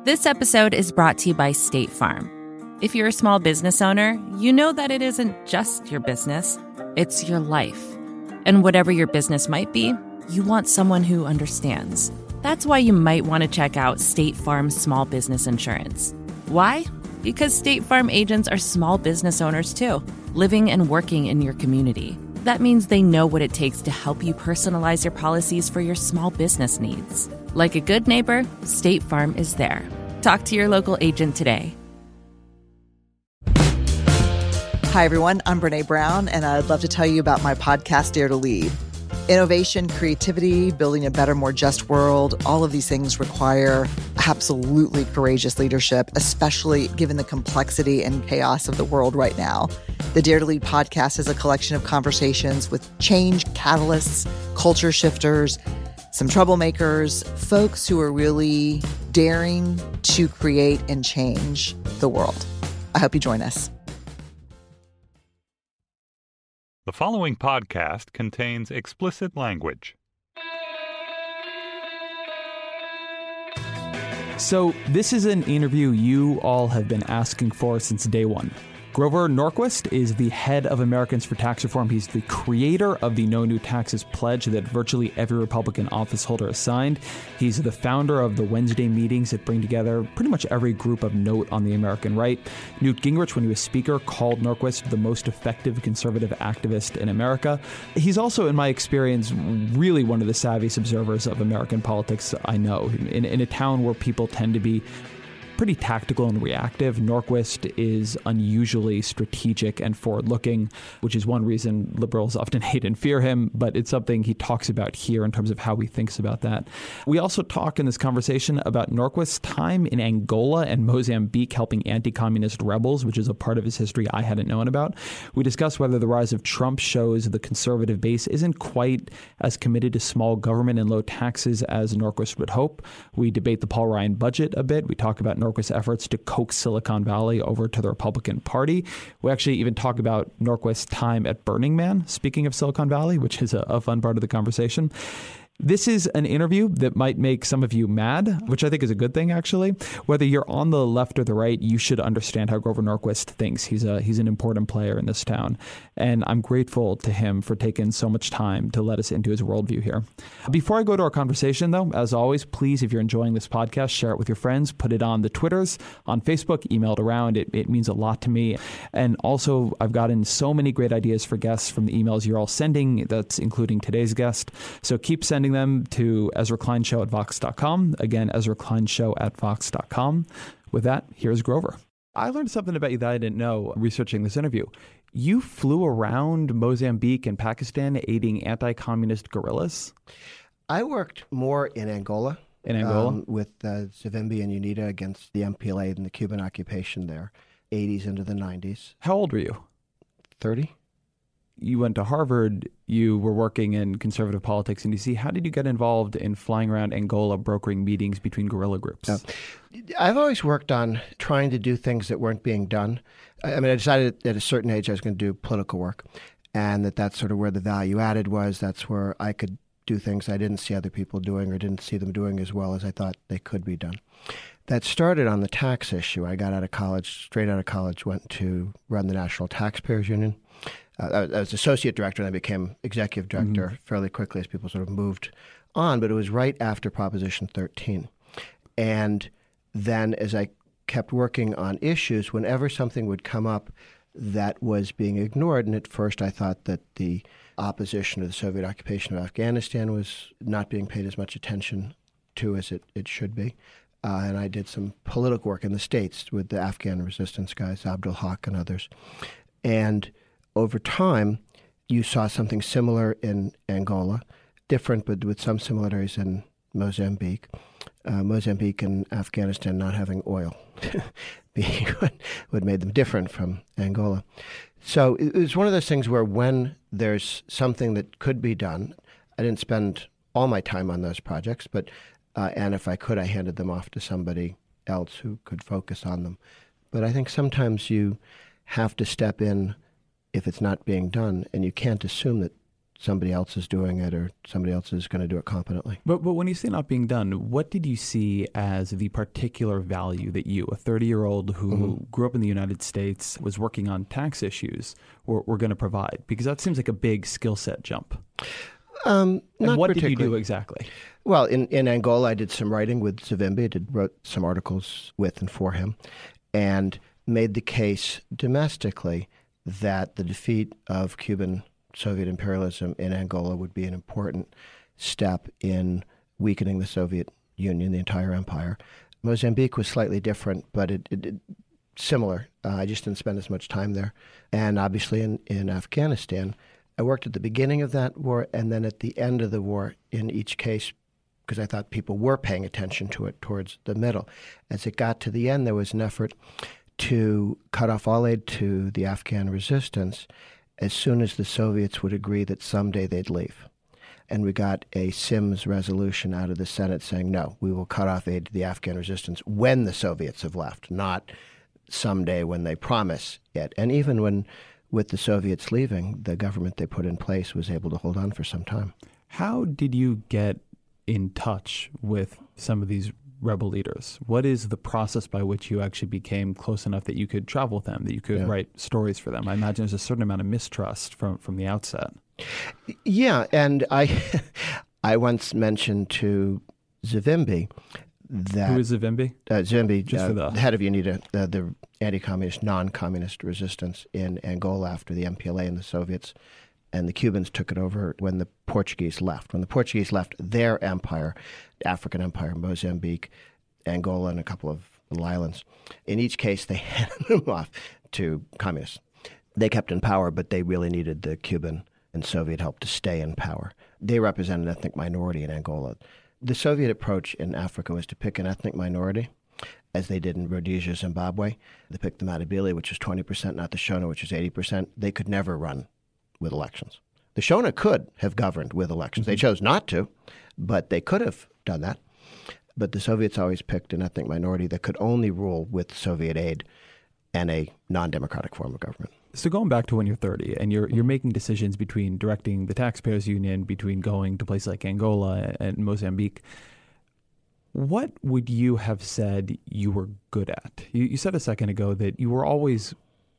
This episode is brought to you by State Farm. If you're a small business owner, you know that it isn't just your business, it's your life. And whatever your business might be, you want someone who understands. That's why you might want to check out State Farm Small Business Insurance. Why? Because State Farm agents are small business owners too, living and working in your community. That means they know what it takes to help you personalize your policies for your small business needs. Like a good neighbor, State Farm is there. Talk to your local agent today. Hi, everyone. I'm Brene Brown, and I'd love to tell you about my podcast, Dare to Lead. Innovation, creativity, building a better, more just world, all of these things require absolutely courageous leadership, especially given the complexity and chaos of the world right now. The Dare to Lead podcast is a collection of conversations with change catalysts, culture shifters, some troublemakers, folks who are really daring to create and change the world. I hope you join us. The following podcast contains explicit language. So this is an interview you all have been asking for since day one. Grover Norquist is the head of Americans for Tax Reform. He's the creator of the No New Taxes pledge that virtually every Republican office holder has signed. He's the founder of the Wednesday meetings that bring together pretty much every group of note on the American right. Newt Gingrich, when he was speaker, called Norquist the most effective conservative activist in America. He's also, in my experience, really one of the savviest observers of American politics I know. In a town where people tend to be pretty tactical and reactive, Norquist is unusually strategic and forward-looking, which is one reason liberals often hate and fear him, but it's something he talks about here in terms of how he thinks about that. We also talk in this conversation about Norquist's time in Angola and Mozambique helping anti-communist rebels, which is a part of his history I hadn't known about. We discuss whether the rise of Trump shows the conservative base isn't quite as committed to small government and low taxes as Norquist would hope. We debate the Paul Ryan budget a bit. We talk about Norquist's efforts to coax Silicon Valley over to the Republican Party. We actually even talk about Norquist's time at Burning Man, speaking of Silicon Valley, which is a fun part of the conversation. This is an interview that might make some of you mad, which I think is a good thing, actually. Whether you're on the left or the right, you should understand how Grover Norquist thinks. He's an important player in this town. And I'm grateful to him for taking so much time to let us into his worldview here. Before I go to our conversation, though, as always, please, if you're enjoying this podcast, share it with your friends, put it on the Twitters, on Facebook, email it around. It means a lot to me. And also, I've gotten so many great ideas for guests from the emails you're all sending. That's including today's guest. So keep sending them to EzraKleinShow@Vox.com. Again, EzraKleinShow@Vox.com. With that, here's Grover. I learned something about you that I didn't know researching this interview. You flew around Mozambique and Pakistan aiding anti-communist guerrillas? I worked more in Angola. With Savimbi and UNITA against the MPLA and the Cuban occupation there, 80s into the 90s. How old were you? 30. You went to Harvard, you were working in conservative politics in D.C. How did you get involved in flying around Angola, brokering meetings between guerrilla groups? I've always worked on trying to do things that weren't being done. I decided at a certain age I was going to do political work, and that's sort of where the value added was. That's where I could do things I didn't see other people doing or didn't see them doing as well as I thought they could be done. That started on the tax issue. I got out of college, straight out of college, went to run the National Taxpayers Union. I was associate director and I became executive director fairly quickly as people sort of moved on, but it was right after Proposition 13. And then as I kept working on issues, whenever something would come up that was being ignored, and at first I thought that the opposition to the Soviet occupation of Afghanistan was not being paid as much attention to as it should be. And I did some political work in the States with the Afghan resistance guys, Abdul Haq and others. And over time, you saw something similar in Angola, different but with some similarities in Mozambique. Mozambique and Afghanistan not having oil being what made them different from Angola. So it was one of those things where when there's something that could be done, I didn't spend all my time on those projects, but and if I could, I handed them off to somebody else who could focus on them. But I think sometimes you have to step in if it's not being done, and you can't assume that somebody else is doing it or somebody else is going to do it competently. But when you say not being done, what did you see as the particular value that you, a 30-year-old who grew up in the United States, was working on tax issues, were going to provide? Because that seems like a big skill set jump. Not and what did you particularly. do exactly? Well, in Angola, I did some writing with Savimbi. Wrote some articles with and for him, and made the case domestically that the defeat of Cuban Soviet imperialism in Angola would be an important step in weakening the Soviet Union, the entire empire. Mozambique was slightly different, but it similar. I just didn't spend as much time there. And obviously in Afghanistan, I worked at the beginning of that war and then at the end of the war in each case because I thought people were paying attention to it towards the middle. As it got to the end, there was an effort to cut off all aid to the Afghan resistance as soon as the Soviets would agree that someday they'd leave. And we got a Sims resolution out of the Senate saying, no, we will cut off aid to the Afghan resistance when the Soviets have left, not someday when they promise it. And even when, with the Soviets leaving, the government they put in place was able to hold on for some time. How did you get in touch with some of these rebel leaders? What is the process by which you actually became close enough that you could travel with them, that you could write stories for them? I imagine there's a certain amount of mistrust from the outset. Yeah, and I once mentioned to Savimbi that... Who is Savimbi? Savimbi, Just for the head of UNITA, the anti-communist, non-communist resistance in Angola after the MPLA and the Soviets and the Cubans took it over when the Portuguese left. When the Portuguese left their empire, African empire, Mozambique, Angola, and a couple of little islands, in each case they handed them off to communists. They kept in power, but they really needed the Cuban and Soviet help to stay in power. They represent an ethnic minority in Angola. The Soviet approach in Africa was to pick an ethnic minority, as they did in Rhodesia, Zimbabwe. They picked the Matabele, which is 20%, not the Shona, which is 80%. They could never run with elections. The Shona could have governed with elections. They chose not to, but they could have done that. But the Soviets always picked an ethnic minority that could only rule with Soviet aid and a non-democratic form of government. So going back to when you're 30 and you're making decisions between directing the Taxpayers Union, between going to places like Angola and Mozambique, what would you have said you were good at? You said a second ago that you were always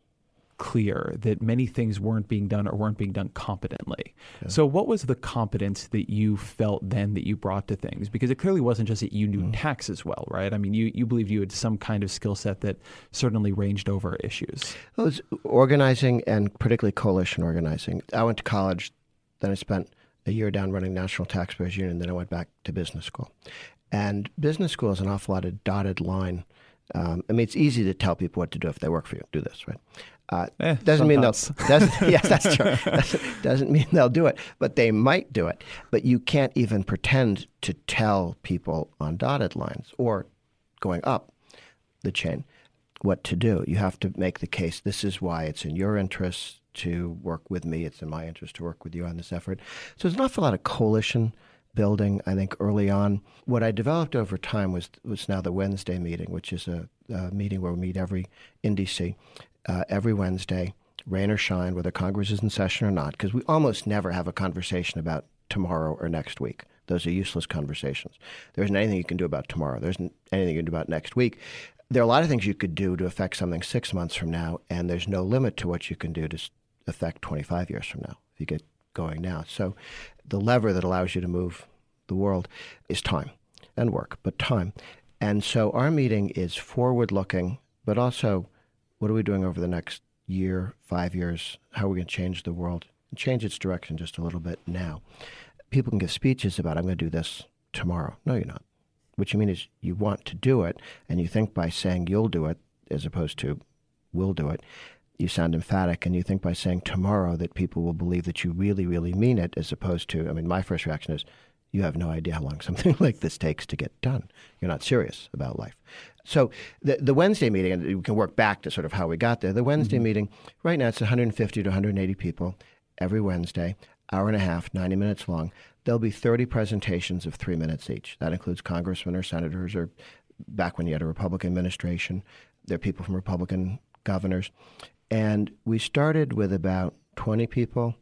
clear that many things weren't being done or weren't being done competently. Yeah. So what was the competence that you felt then that you brought to things? Because it clearly wasn't just that you knew taxes well, right? I mean, you believed you had some kind of skill set that certainly ranged over issues. It was organizing and particularly coalition organizing. I went to college, then I spent a year down running National Taxpayers Union, then I went back to business school. And business school is an awful lot of dotted line. I mean, it's easy to tell people what to do if they work for you. Do this, right? Doesn't mean they'll. Yes, that's true. Doesn't mean they'll do it, but they might do it. But you can't even pretend to tell people on dotted lines or going up the chain what to do. You have to make the case. This is why it's in your interest to work with me. It's in my interest to work with you on this effort. So there's an awful lot of coalition building, I think, early on. What I developed over time was now the Wednesday meeting, which is a meeting where we meet in D.C. Every Wednesday, rain or shine, whether Congress is in session or not, because we almost never have a conversation about tomorrow or next week. Those are useless conversations. There isn't anything you can do about tomorrow. There isn't anything you can do about next week. There are a lot of things you could do to affect something 6 months from now, and there's no limit to what you can do to affect 25 years from now if you get going now. So the lever that allows you to move the world is time and work, but time. And so our meeting is forward-looking, but also what are we doing over the next year, 5 years? How are we going to change the world? Change its direction just a little bit now. People can give speeches about, I'm going to do this tomorrow. No, you're not. What you mean is you want to do it, and you think by saying you'll do it as opposed to will do it, you sound emphatic, and you think by saying tomorrow that people will believe that you really, really mean it as opposed to, I mean, my first reaction is, you have no idea how long something like this takes to get done. You're not serious about life. So the Wednesday meeting, and we can work back to sort of how we got there. The Wednesday meeting, right now it's 150 to 180 people every Wednesday, hour and a half, 90 minutes long. There'll be 30 presentations of 3 minutes each. That includes congressmen or senators, or back when you had a Republican administration, there are people from Republican governors. And we started with about 20 people.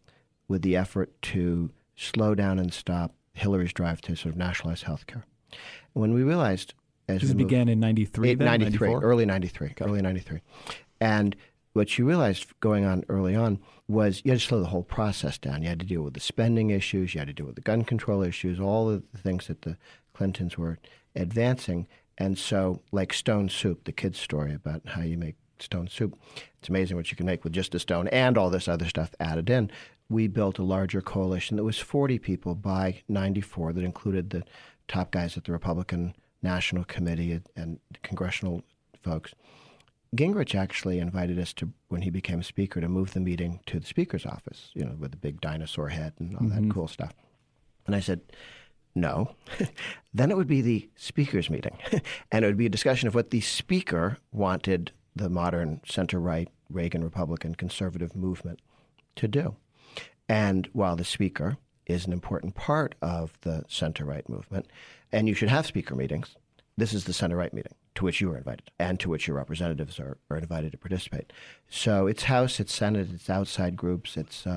with the effort to slow down and stop Hillary's drive to sort of nationalize healthcare. When we realized, as this began in 93, then? 93, 94? early 93, Okay. early 93. And what you realized going on early on was you had to slow the whole process down. You had to deal with the spending issues, you had to deal with the gun control issues, all of the things that the Clintons were advancing. And so, like stone soup, the kid's story about how you make stone soup, it's amazing what you can make with just a stone and all this other stuff added in. We built a larger coalition that was 40 people by 94 that included the top guys at the Republican National Committee and congressional folks. Gingrich actually invited us to, when he became Speaker, to move the meeting to the Speaker's office, with the big dinosaur head and all that cool stuff. And I said, no. Then it would be the Speaker's meeting. And it would be a discussion of what the Speaker wanted the modern center-right, Reagan Republican conservative movement to do. And while the Speaker is an important part of the center-right movement, and you should have Speaker meetings, this is the center-right meeting to which you are invited and to which your representatives are invited to participate. So it's House, it's Senate, it's outside groups. It's,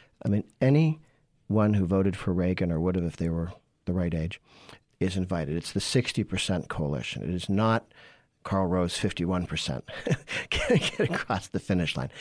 anyone who voted for Reagan or would have if they were the right age is invited. It's the 60% coalition. It is not Karl Rove 51% get across the finish line.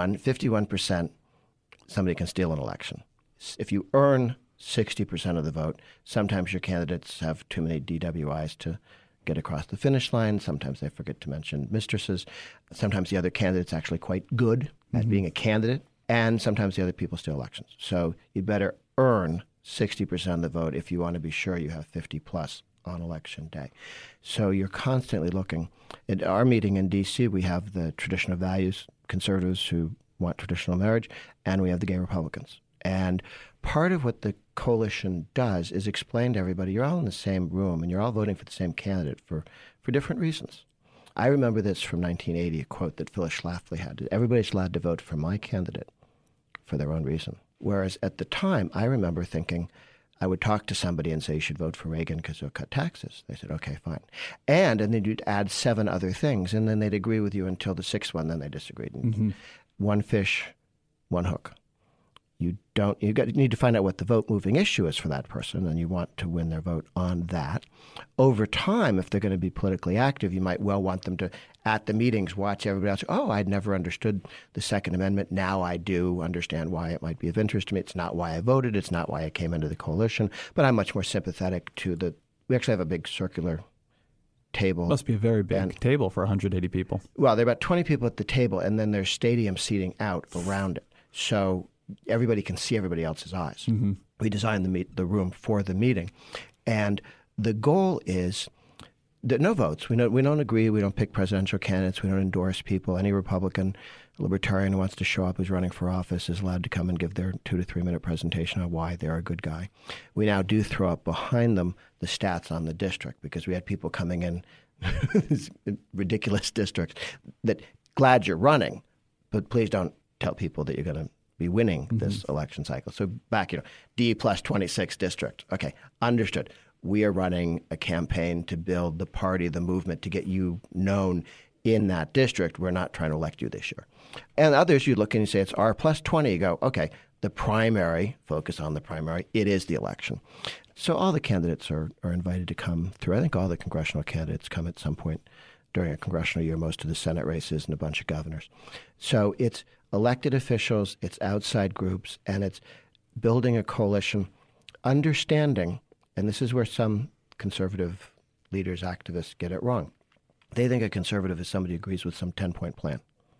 51%, somebody can steal an election. If you earn 60% of the vote, sometimes your candidates have too many DWIs to get across the finish line. Sometimes they forget to mention mistresses. Sometimes the other candidate's actually quite good at being a candidate, and sometimes the other people steal elections. So you better earn 60% of the vote if you want to be sure you have 50 plus on election day. So you're constantly looking. At our meeting in D.C., we have the traditional values conservatives who want traditional marriage, and we have the gay Republicans. And part of what the coalition does is explain to everybody, you're all in the same room and you're all voting for the same candidate for different reasons. I remember this from 1980, a quote that Phyllis Schlafly had. Everybody's allowed to vote for my candidate for their own reason. Whereas at the time, I remember thinking, I would talk to somebody and say, you should vote for Reagan because he'll cut taxes. They said, okay, fine. And then you'd add 7 other things, and then they'd agree with you until the 6th one, then they disagreed. And one fish, one hook. You need to find out what the vote-moving issue is for that person, and you want to win their vote on that. Over time, if they're going to be politically active, you might well want them to, at the meetings, watch everybody else. Oh, I'd never understood the Second Amendment. Now I do understand why it might be of interest to me. It's not why I voted. It's not why I came into the coalition. But I'm much more sympathetic to the – we actually have a big circular table. Must be a very big table for 180 people. Well, there are about 20 people at the table, and then there's stadium seating out around it. So – everybody can see everybody else's eyes. We designed the room for the meeting. And the goal is that no votes. We don't agree. We don't pick presidential candidates. We don't endorse people. Any Republican, libertarian who wants to show up who's running for office is allowed to come and give their 2 to 3 minute presentation on why they're a good guy. We now do throw up behind them the stats on the district because we had people coming in these ridiculous districts that glad you're running, but please don't tell people that you're going to be winning this election cycle. So back, D plus 26 district. Okay, understood. We are running a campaign to build the party, the movement, to get you known in that district. We're not trying to elect you this year. And others, you look and you say it's R plus 20. You go, okay, the primary, focus on the primary. It is the election. So all the candidates are invited to come through. I think all the congressional candidates come at some point during a congressional year, most of the Senate races and a bunch of governors. So it's elected officials, it's outside groups, and it's building a coalition, understanding, and this is where some conservative leaders, activists get it wrong. They think a conservative is somebody who agrees with some 10-point plan.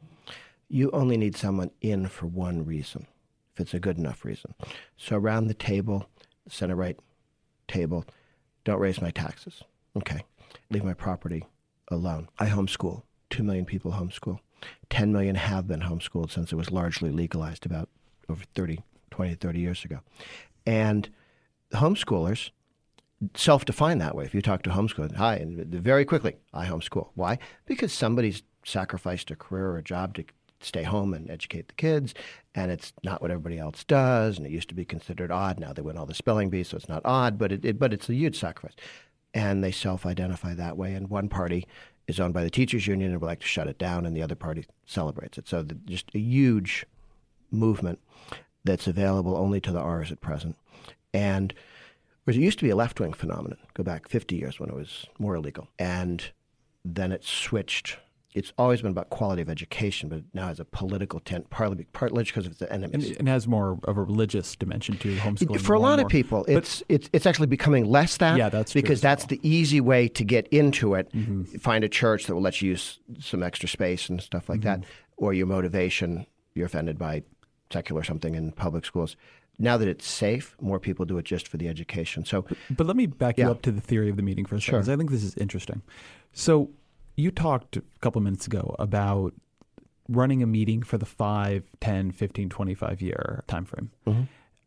You only need someone in for one reason, if it's a good enough reason. So around the table, the center-right table, don't raise my taxes. Okay. Leave my property alone. I homeschool. 2 million people homeschool. 10 million have been homeschooled since it was largely legalized about over 20, 30 years ago. And homeschoolers self-define that way. If you talk to homeschoolers, hi, and very quickly, I homeschool. Why? Because somebody's sacrificed a career or a job to stay home and educate the kids, and it's not what everybody else does, and it used to be considered odd. Now they win all the spelling bees, so it's not odd, but it's a huge sacrifice. And they self-identify that way, and one party is owned by the teachers union and would like to shut it down, and the other party celebrates it. So just a huge movement. that's available only to the R's at present. And whereas it used to be a left-wing phenomenon, go back 50 years when it was more illegal, and then it switched. It's always been about quality of education, but now has a political tint, partly because of its enemies. And has more of a religious dimension to homeschooling. For a lot of people, it's actually becoming less that. Yeah, that's because true that's the easy way to get into it. Mm-hmm. Find a church that will let you use some extra space and stuff like that, or your motivation. You're offended by secular something in public schools. Now that it's safe, more people do it just for the education. So, but let me back you up to the theory of the meeting for a second, because I think this is interesting. So you talked a couple of minutes ago about running a meeting for the 5, 10, 15, 25-year time frame. Mm-hmm.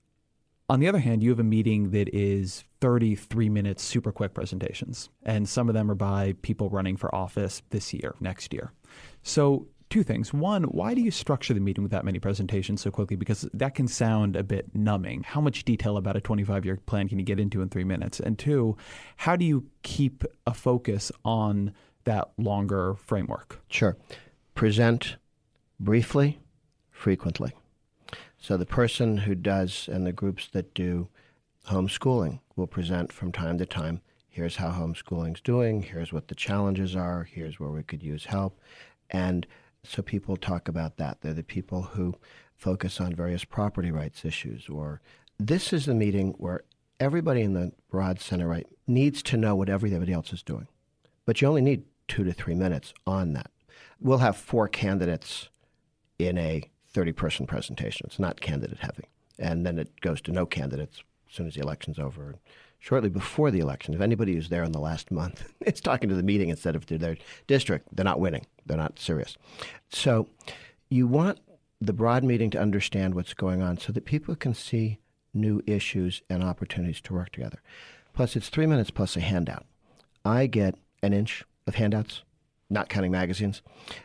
On the other hand, you have a meeting that is 33 minutes, super quick presentations, and some of them are by people running for office this year, next year. So two things. One, why do you structure the meeting with that many presentations so quickly? Because that can sound a bit numbing. How much detail about a 25-year plan can you get into in 3 minutes? And two, how do you keep a focus on that longer framework? Sure. Present briefly, frequently. So the person who does, and the groups that do homeschooling will present from time to time. Here's how homeschooling's doing. Here's what the challenges are. Here's where we could use help. And so people talk about that. They're the people who focus on various property rights issues. Or this is the meeting where everybody in the broad center right needs to know what everybody else is doing. But you only need 2 to 3 minutes on that. We'll have 4 candidates in a 30-person presentation. It's not candidate heavy. And then it goes to no candidates as soon as the election's over. Shortly before the election, if anybody who's there in the last month is talking to the meeting instead of to their district, they're not winning. They're not serious. So you want the broad meeting to understand what's going on so that people can see new issues and opportunities to work together. Plus, it's 3 minutes plus a handout. I get an inch of handouts, not counting magazines,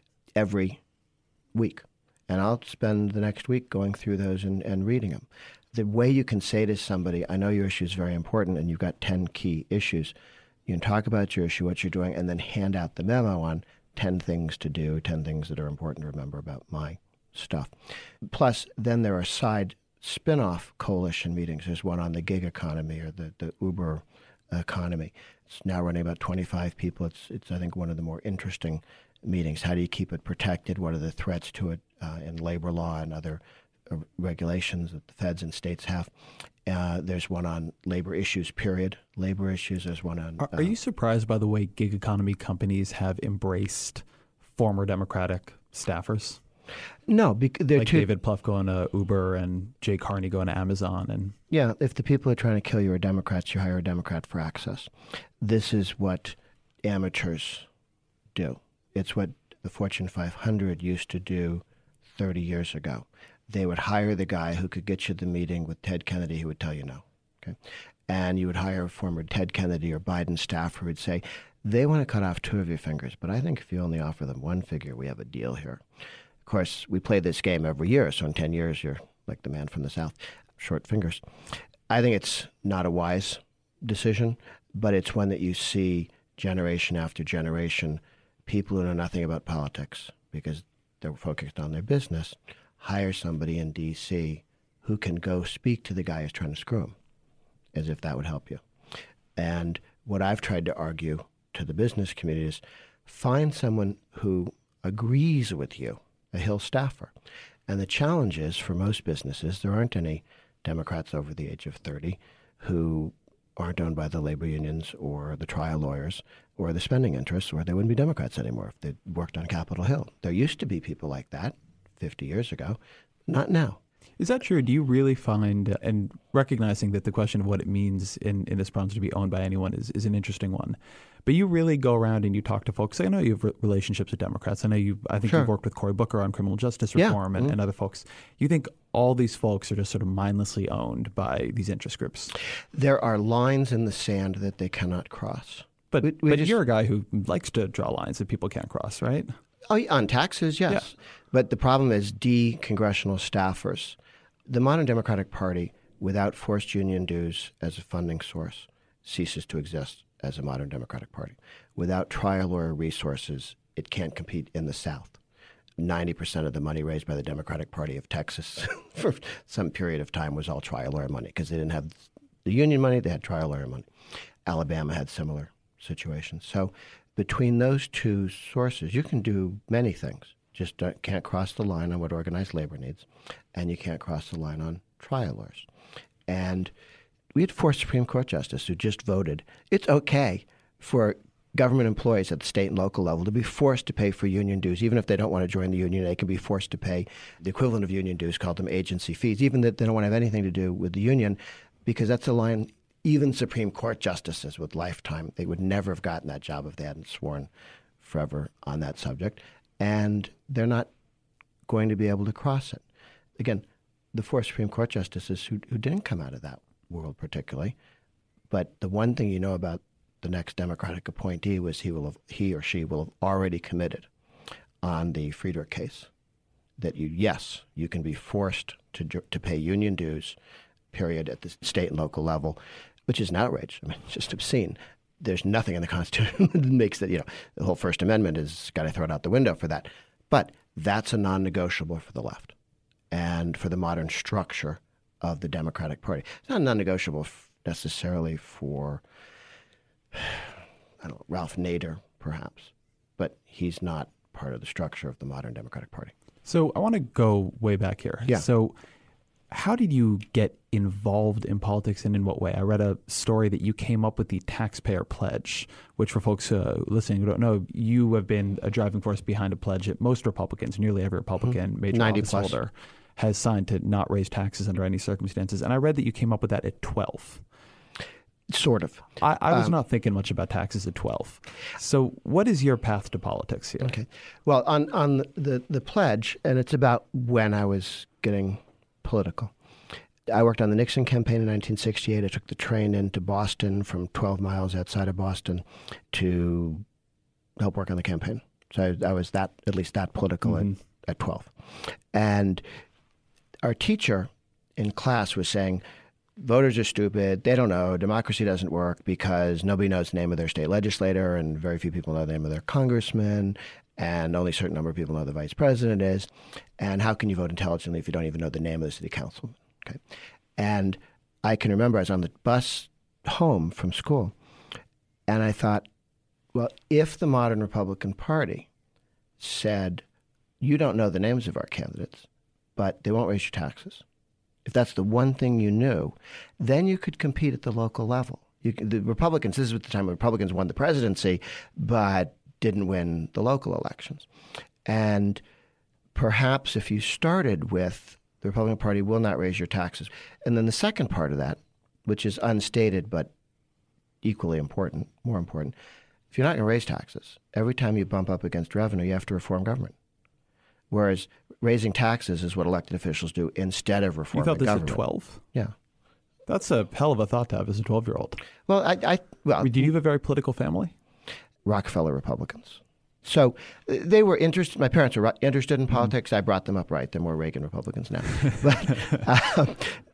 every week. And I'll spend the next week going through those and reading them. The way you can say to somebody, I know your issue is very important and you've got 10 key issues. You can talk about your issue, what you're doing, and then hand out the memo on 10 things to do, 10 things that are important to remember about my stuff. Plus, then there are side spin-off coalition meetings. There's one on the gig economy or the Uber economy. It's now running about 25 people. It's I think, one of the more interesting meetings. How do you keep it protected? What are the threats to it in labor law and other regulations that the feds and states have? There's one on labor issues, period. Labor issues. There's one on... Are you surprised by the way gig economy companies have embraced former Democratic staffers? No, like David Plouffe going to Uber and Jay Carney going to Amazon. And yeah, if the people are trying to kill you are Democrats, you hire a Democrat for access. This is what amateurs do. It's what the Fortune 500 used to do 30 years ago. They would hire the guy who could get you the meeting with Ted Kennedy who would tell you no. Okay? And you would hire a former Ted Kennedy or Biden staffer who would say, they want to cut off 2 of your fingers, but I think if you only offer them 1 finger, we have a deal here. Of course, we play this game every year, so in 10 years, you're like the man from the South, short fingers. I think it's not a wise decision, but it's one that you see generation after generation, people who know nothing about politics because they're focused on their business, hire somebody in D.C. who can go speak to the guy who's trying to screw him, as if that would help you. And what I've tried to argue to the business community is find someone who agrees with you, a Hill staffer. And the challenge is, for most businesses, there aren't any Democrats over the age of 30 who aren't owned by the labor unions or the trial lawyers or the spending interests, or they wouldn't be Democrats anymore if they worked on Capitol Hill. There used to be people like that 50 years ago, not now. Is that true? Do you really find, and recognizing that the question of what it means in this province to be owned by anyone is an interesting one, but you really go around and you talk to folks. I know you have relationships with Democrats. I think Sure. You've worked with Cory Booker on criminal justice reform and other folks. You think all these folks are just sort of mindlessly owned by these interest groups? There are lines in the sand that they cannot cross. But you're a guy who likes to draw lines that people can't cross, right? Oh, on taxes, yes. Yeah. But the problem is congressional staffers. The modern Democratic Party, without forced union dues as a funding source, ceases to exist as a modern Democratic Party. Without trial lawyer resources, it can't compete in the South. 90% of the money raised by the Democratic Party of Texas for some period of time was all trial lawyer money because they didn't have the union money, they had trial lawyer money. Alabama had similar situations. So between those two sources, you can do many things. Just can't cross the line on what organized labor needs, and you can't cross the line on trial lawyers. And we had 4 Supreme Court justices who just voted it's okay for government employees at the state and local level to be forced to pay for union dues. Even if they don't want to join the union, they can be forced to pay the equivalent of union dues, called them agency fees, even that they don't want to have anything to do with the union, because that's a line even Supreme Court justices with lifetime, they would never have gotten that job if they hadn't sworn forever on that subject. And they're not going to be able to cross it. Again, the 4 Supreme Court justices who didn't come out of that world particularly, but the one thing you know about the next Democratic appointee was he or she will have already committed on the Friedrich case that you can be forced to pay union dues, period, at the state and local level, which is an outrage. I mean, it's just obscene. There's nothing in the Constitution that makes that, the whole First Amendment is got to throw it out the window for that. But that's a non-negotiable for the left and for the modern structure of the Democratic Party. It's not non-negotiable necessarily for, Ralph Nader, perhaps, but he's not part of the structure of the modern Democratic Party. So I want to go way back here. Yeah. So how did you get involved in politics and in what way? I read a story that you came up with the Taxpayer Pledge, which for folks listening who don't know, you have been a driving force behind a pledge that most Republicans, nearly every Republican major office holder, has signed to not raise taxes under any circumstances. And I read that you came up with that at 12. Sort of. I was not thinking much about taxes at 12. So what is your path to politics here? Okay. Well, on the pledge, and it's about when I was getting political. I worked on the Nixon campaign in 1968. I took the train into Boston from 12 miles outside of Boston to help work on the campaign. So I was at least that political at 12. And our teacher in class was saying, voters are stupid. They don't know. Democracy doesn't work because nobody knows the name of their state legislator and very few people know the name of their congressman, and only a certain number of people know who the vice president is. And how can you vote intelligently if you don't even know the name of the city councilman? Okay. And I can remember I was on the bus home from school, and I thought, well, if the modern Republican Party said, you don't know the names of our candidates, but they won't raise your taxes, if that's the one thing you knew, then you could compete at the local level. The Republicans, this is at the time when Republicans won the presidency, but didn't win the local elections. And perhaps if you started with the Republican Party will not raise your taxes. And then the second part of that, which is unstated but equally important, more important, if you're not going to raise taxes, every time you bump up against revenue, you have to reform government. Whereas raising taxes is what elected officials do instead of reforming government. You thought this at 12? Yeah. That's a hell of a thought to have as a 12-year-old. Well, Did you have a very political family? Rockefeller Republicans. So they were interested. My parents were interested in politics. I brought them up right. They're more Reagan Republicans now. But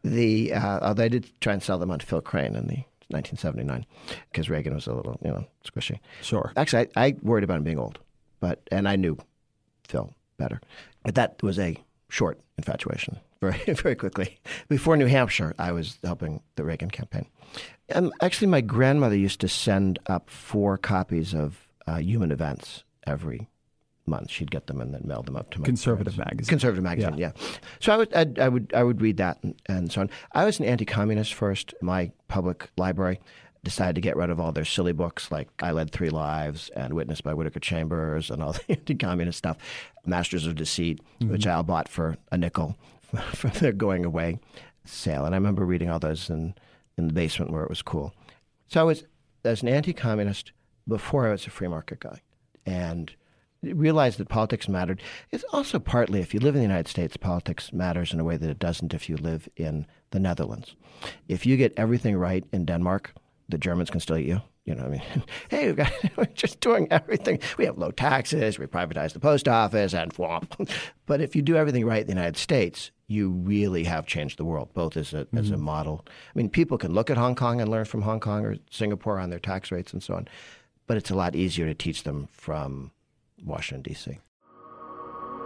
they did try and sell them on Phil Crane in the 1979 because Reagan was a little, squishy. Sure. Actually, I worried about him being old, and I knew Phil better. But that was a short infatuation. Very, very quickly. Before New Hampshire, I was helping the Reagan campaign. Actually, my grandmother used to send up 4 copies of Human Events every month. She'd get them and then mail them up to my Conservative parents. magazine. Conservative magazine, yeah. So I would read that and so on. I was an anti-communist first. My public library decided to get rid of all their silly books like I Led 3 Lives and Witness by Whittaker Chambers and all the anti-communist stuff. Masters of Deceit, which I bought for a nickel from their going away sale. And I remember reading all those in the basement where it was cool. So I was an anti-communist before I was a free market guy and realized that politics mattered. It's also partly, if you live in the United States, politics matters in a way that it doesn't if you live in the If you get everything right in Denmark, the Germans can still eat you. Hey, we're just doing everything. We have low taxes, we privatize the post office, and whomp. But if you do everything right in the United States, you really have changed the world, both as a model. I mean, people can look at Hong Kong and learn from Hong Kong or Singapore on their tax rates and so on, but it's a lot easier to teach them from Washington, D.C.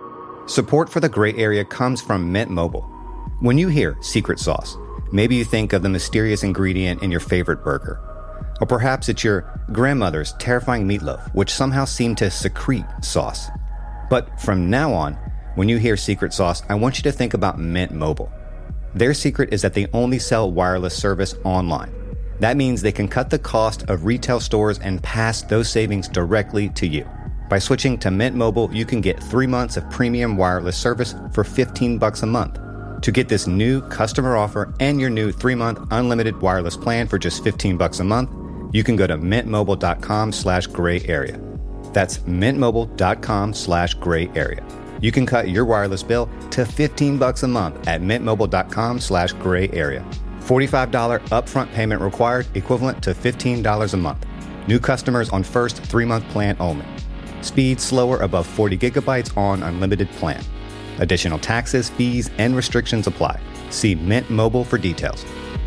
Support for the Gray Area comes from Mint Mobile. When you hear secret sauce, maybe you think of the mysterious ingredient in your favorite burger. Or perhaps it's your grandmother's terrifying meatloaf, which somehow seemed to secrete sauce. But from now on, when you hear secret sauce, I want you to think about Mint Mobile. Their secret is that they only sell wireless service online. That means they can cut the cost of retail stores and pass those savings directly to you. By switching to Mint Mobile, you can get 3 months of premium wireless service for $15 a month. To get this new customer offer and your new 3-month unlimited wireless plan for just $15 a month, you can go to mintmobile.com/gray area. That's mintmobile.com/gray area. You can cut your wireless bill to $15 a month at mintmobile.com/gray area. $45 upfront payment required, equivalent to $15 a month. New customers on first 3-month plan only. Speed slower above 40 gigabytes on unlimited plan. Additional taxes, fees, and restrictions apply. See Mint Mobile for details.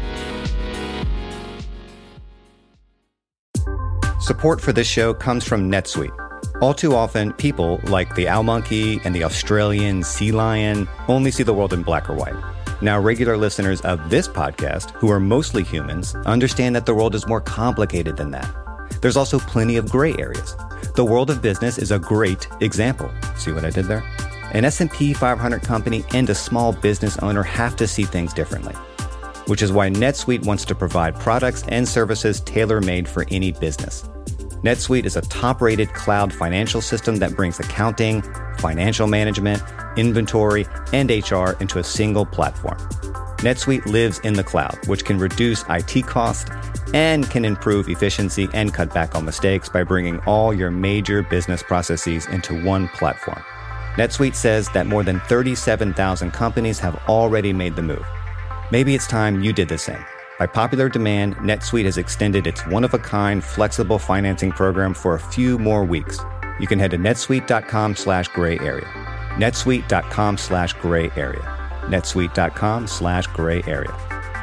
Support for this show comes from NetSuite. All too often, people like the owl monkey and the Australian sea lion only see the world in black or white. Now, regular listeners of this podcast, who are mostly humans, understand that the world is more complicated than that. There's also plenty of gray areas. The world of business is a great example. See what I did there? An S&P 500 company and a small business owner have to see things differently, which is why NetSuite wants to provide products and services tailor-made for any business. NetSuite is a top-rated cloud financial system that brings accounting, financial management, inventory, and HR into a single platform. NetSuite lives in the cloud, which can reduce IT costs and can improve efficiency and cut back on mistakes by bringing all your major business processes into one platform. NetSuite says that more than 37,000 companies have already made the move. Maybe it's time you did the same. By popular demand, NetSuite has extended its one-of-a-kind flexible financing program for a few more weeks. You can head to netsuite.com/gray area. netsuite.com/gray area. netsuite.com/gray area.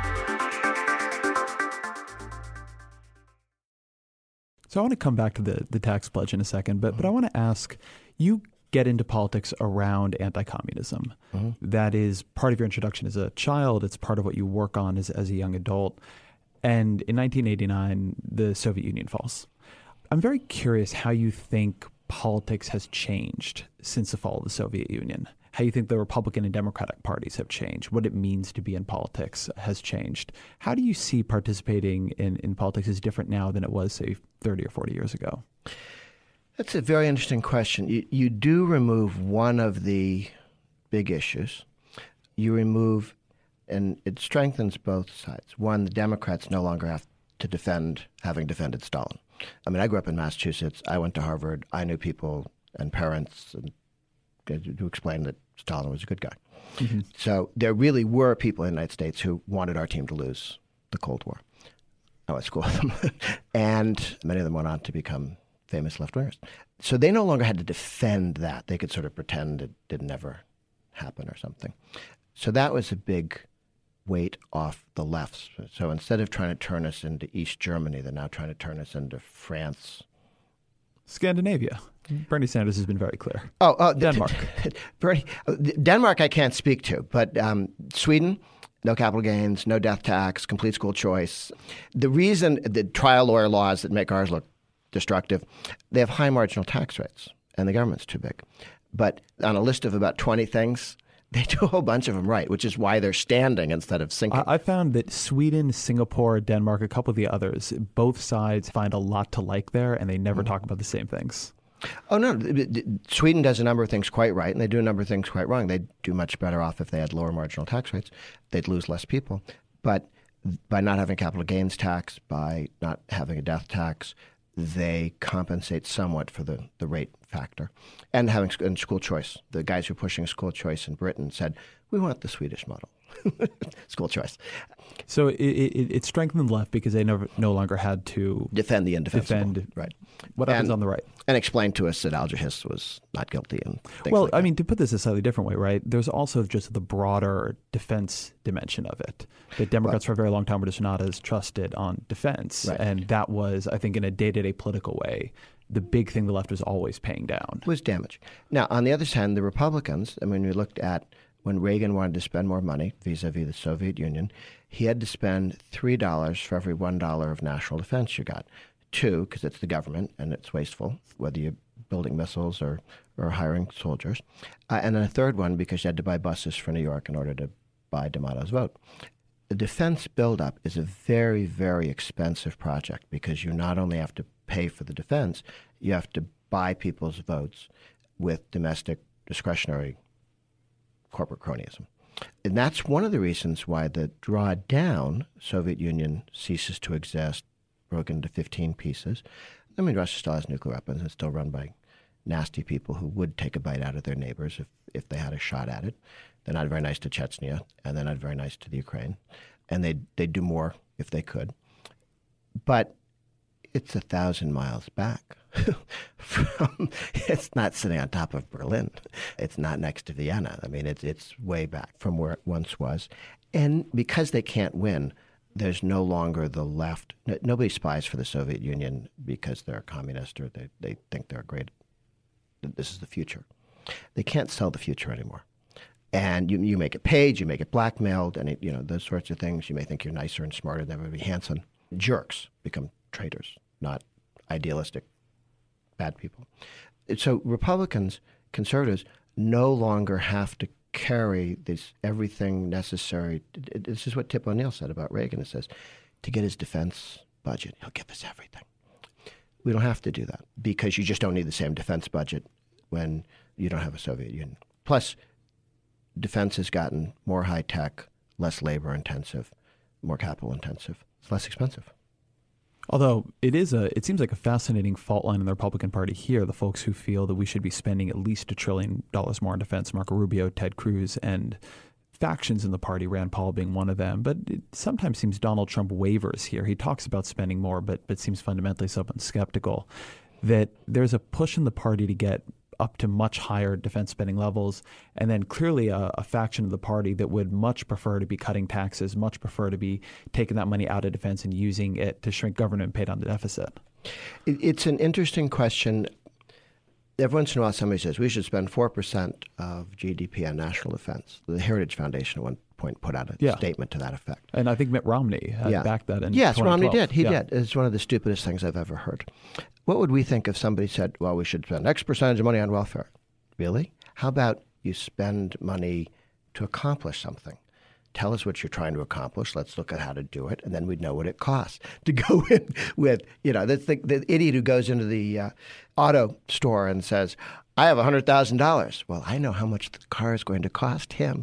So I want to come back to the tax pledge in a second, but I want to ask, you get into politics around anti-communism. Mm-hmm. That is part of your introduction as a child. It's part of what you work on as a young adult. And in 1989, the Soviet Union falls. I'm very curious how you think politics has changed since the fall of the Soviet Union. How you think the Republican and Democratic parties have changed. What it means to be in politics has changed. How do you see participating in politics is different now than it was, say, 30 or 40 years ago? That's a very interesting question. You do remove one of the big issues. You remove, and it strengthens both sides. One, the Democrats no longer have to defend having defended Stalin. I mean, I grew up in Massachusetts. I went to Harvard. I knew people and parents who explained that Stalin was a good guy. Mm-hmm. So there really were people in the United States who wanted our team to lose the Cold War. I went to school with them. And many of them went on to become famous left-wingers. So they no longer had to defend that. They could sort of pretend it did never happen or something. So that was a big weight off the left. So instead of trying to turn us into East Germany, they're now trying to turn us into France. Scandinavia. Bernie Sanders has been very clear. Denmark. Denmark I can't speak to, but Sweden, no capital gains, no death tax, complete school choice. The reason the trial lawyer laws that make ours look destructive, they have high marginal tax rates, and the government's too big. But on a list of about 20 things, they do a whole bunch of them right, which is why they're standing instead of sinking. I found that Sweden, Singapore, Denmark, a couple of the others, both sides find a lot to like there, and they never talk about the same things. Oh, no. Sweden does a number of things quite right, and they do a number of things quite wrong. They'd do much better off if they had lower marginal tax rates. They'd lose less people. But by not having capital gains tax, by not having a death tax, they compensate somewhat for the rate factor. And having school choice. The guys who are pushing school choice in Britain said, we want the Swedish model. School choice. So it strengthened the left because they no longer had to defend the indefensible. Right. What happens on the right? And explain to us that Alger Hiss was not guilty. And well, like I mean, to put this a slightly different way, right? There's also just the broader defense dimension of it. The Democrats for a very long time were just not as trusted on defense. Right. And that was, I think, in a day-to-day political way, the big thing the left was always paying down. Was damage. Now, on the other hand, the Republicans, I mean, we looked at when Reagan wanted to spend more money vis-a-vis the Soviet Union, he had to spend $3 for every $1 of national defense you got. 2, because it's the government and it's wasteful, whether you're building missiles or hiring soldiers. And then a third one because you had to buy buses for New York in order to buy D'Amato's vote. The defense buildup is a very, very expensive project because you not only have to pay for the defense, you have to buy people's votes with domestic discretionary corporate cronyism. And that's one of the reasons why the drawdown Soviet Union ceases to exist, broken into 15 pieces. I mean, Russia still has nuclear weapons. It's still run by nasty people who would take a bite out of their neighbors if they had a shot at it. They're not very nice to Chechnya, and they're not very nice to the Ukraine. And they'd do more if they could. But it's 1,000 miles back. It's not sitting on top of Berlin. It's not next to Vienna. I mean, it's way back from where it once was. And because they can't win, there's no longer the left. Nobody spies for the Soviet Union because they're a communist or they think they're great. This is the future. They can't sell the future anymore. And you make it paid, you make it blackmailed, and those sorts of things. You may think you're nicer and smarter than everybody. Hanson. Jerks become traitors, not idealistic bad people. So Republicans, conservatives, no longer have to carry everything necessary. This is what Tip O'Neill said about Reagan. It says, to get his defense budget, he'll give us everything. We don't have to do that because you just don't need the same defense budget when you don't have a Soviet Union. Plus, defense has gotten more high-tech, less labor-intensive, more capital-intensive. It's less expensive. Although it seems like a fascinating fault line in the Republican Party here, the folks who feel that we should be spending at least $1 trillion more on defense, Marco Rubio, Ted Cruz, and factions in the party, Rand Paul being one of them. But it sometimes seems Donald Trump wavers here. He talks about spending more, but seems fundamentally somewhat skeptical that there's a push in the party to get up to much higher defense spending levels, and then clearly a faction of the party that would much prefer to be cutting taxes, much prefer to be taking that money out of defense and using it to shrink government and pay down the deficit. It's an interesting question. Every once in a while somebody says we should spend 4% of GDP on national defense. The Heritage Foundation at one point put out a statement to that effect. And I think Mitt Romney had backed that in 2012. Yes, Romney did. He did. It's one of the stupidest things I've ever heard. What would we think if somebody said, well, we should spend X percentage of money on welfare? Really? How about you spend money to accomplish something? Tell us what you're trying to accomplish. Let's look at how to do it, and then we'd know what it costs to go in with, the idiot who goes into the auto store and says, I have $100,000. Well, I know how much the car is going to cost him.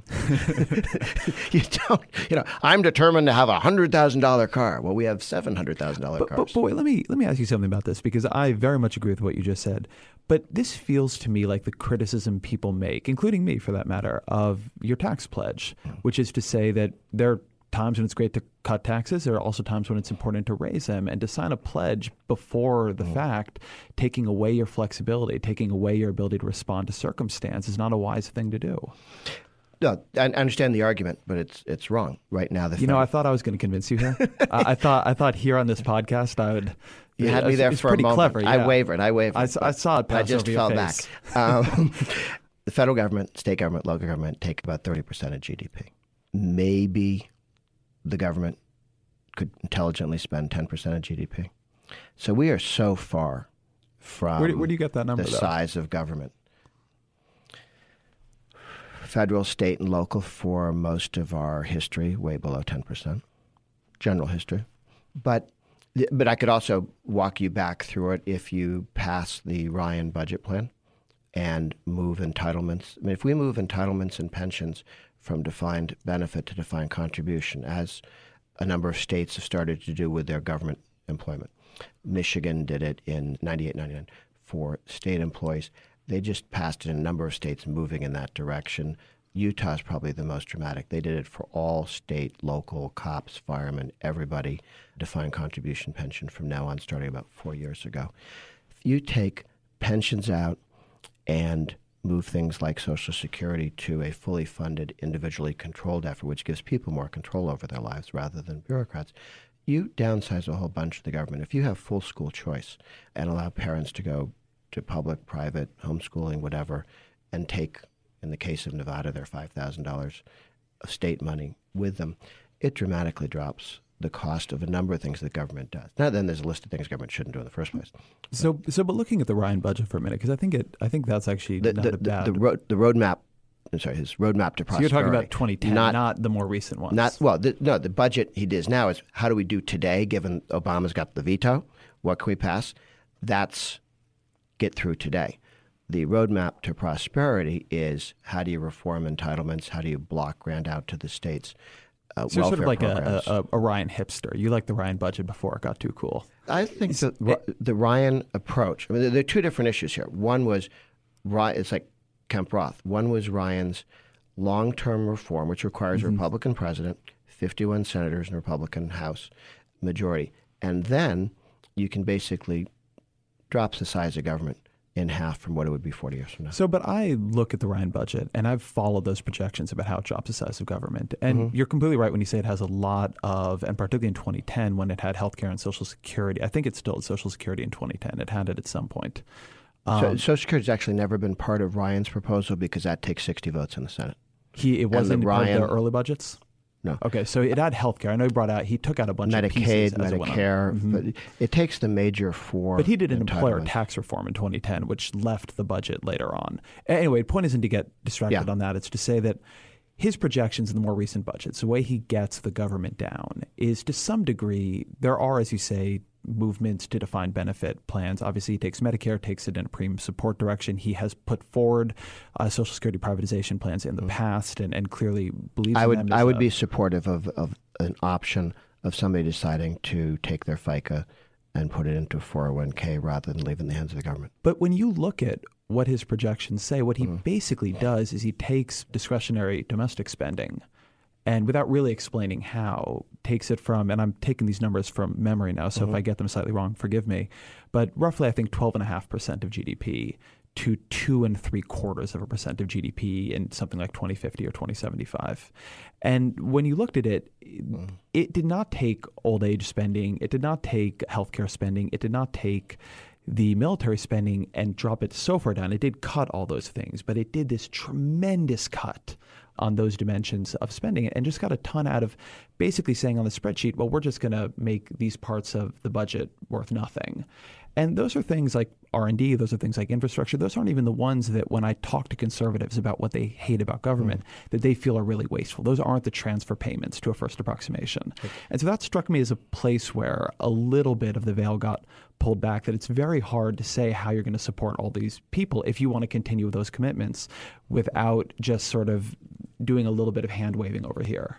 You don't, I'm determined to have a $100,000 car. Well, we have $700,000 cars. But wait, let me ask you something about this, because I very much agree with what you just said. But this feels to me like the criticism people make, including me for that matter, of your tax pledge, which is to say that there are times when it's great to cut taxes. There are also times when it's important to raise them. And to sign a pledge before the fact, taking away your flexibility, taking away your ability to respond to circumstance is not a wise thing to do. No, I understand the argument, but it's wrong right now. I thought I was going to convince you here. I thought here on this podcast I would. You had me there for a moment. Clever, yeah. I wavered. I saw it pass I just over your fell face. back. The federal government, state government, local government take about 30% of GDP. Maybe the government could intelligently spend 10% of GDP. So we are so far from where do you get that number, the size of government. Federal, state, and local for most of our history, way below 10%, general history. But I could also walk you back through it if you pass the Ryan budget plan and move entitlements. I mean, if we move entitlements and pensions from defined benefit to defined contribution, as a number of states have started to do with their government employment. Michigan did it in 98-99 for state employees. They just passed it in a number of states moving in that direction. Utah is probably the most dramatic. They did it for all state, local, cops, firemen, everybody, defined contribution pension from now on, starting about 4 years ago. If you take pensions out and move things like Social Security to a fully funded, individually controlled effort, which gives people more control over their lives rather than bureaucrats, you downsize a whole bunch of the government. If you have full school choice and allow parents to go to public, private, homeschooling, whatever, and take, in the case of Nevada, their $5,000 of state money with them, it dramatically drops the cost of a number of things the government does. Now, then there's a list of things government shouldn't do in the first place. But looking at the Ryan budget for a minute, because I think that's actually not a bad. The roadmap. I'm sorry, his roadmap to prosperity. So you're talking about 2010, not the more recent ones. The budget he does now is how do we do today, given Obama's got the veto? What can we pass? That's get through today. The roadmap to prosperity is how do you reform entitlements? How do you block grant out to the states? So you're sort of like a Ryan hipster. You liked the Ryan budget before it got too cool. I think the Ryan approach, I mean, there are two different issues here. One was, it's like Kemp Roth. One was Ryan's long-term reform, which requires a Republican president, 51 senators in a Republican House majority. And then you can basically drop the size of government in half from what it would be 40 years from now. So, but I look at the Ryan budget, and I've followed those projections about how it drops the size of government. And you're completely right when you say it has a lot of, and particularly in 2010 when it had healthcare and Social Security. I think it's still at Social Security in 2010. It had it at some point. So Social Security has actually never been part of Ryan's proposal because that takes 60 votes in the Senate. It wasn't part of the early budgets? No. Okay, so it had healthcare. I know he took out a bunch of pieces. Medicare, but it takes the major four. But he did an employer tax reform in 2010, which left the budget later on. Anyway, the point isn't to get distracted on that. It's to say that his projections in the more recent budgets, the way he gets the government down is to some degree, there are, as you say, movements to define benefit plans. Obviously, he takes Medicare, takes it in a premium support direction. He has put forward Social Security privatization plans in the past and clearly believes in them. I would be supportive of an option of somebody deciding to take their FICA and put it into a 401k rather than leave it in the hands of the government. But when you look at what his projections say, what he basically does is he takes discretionary domestic spending and without really explaining how, takes it from, and I'm taking these numbers from memory now, so if I get them slightly wrong, forgive me, but roughly I think 12.5% of GDP to 2.75% of GDP in something like 2050 or 2075. And when you looked at it, it did not take old age spending, it did not take healthcare spending, it did not take the military spending and drop it so far down. It did cut all those things, but it did this tremendous cut on those dimensions of spending and just got a ton out of basically saying on the spreadsheet, well, we're just going to make these parts of the budget worth nothing. And those are things like R&D, those are things like infrastructure. Those aren't even the ones that when I talk to conservatives about what they hate about government, that they feel are really wasteful. Those aren't the transfer payments to a first approximation. And so that struck me as a place where a little bit of the veil got pulled back, that it's very hard to say how you're going to support all these people if you want to continue with those commitments without just sort of doing a little bit of hand waving over here.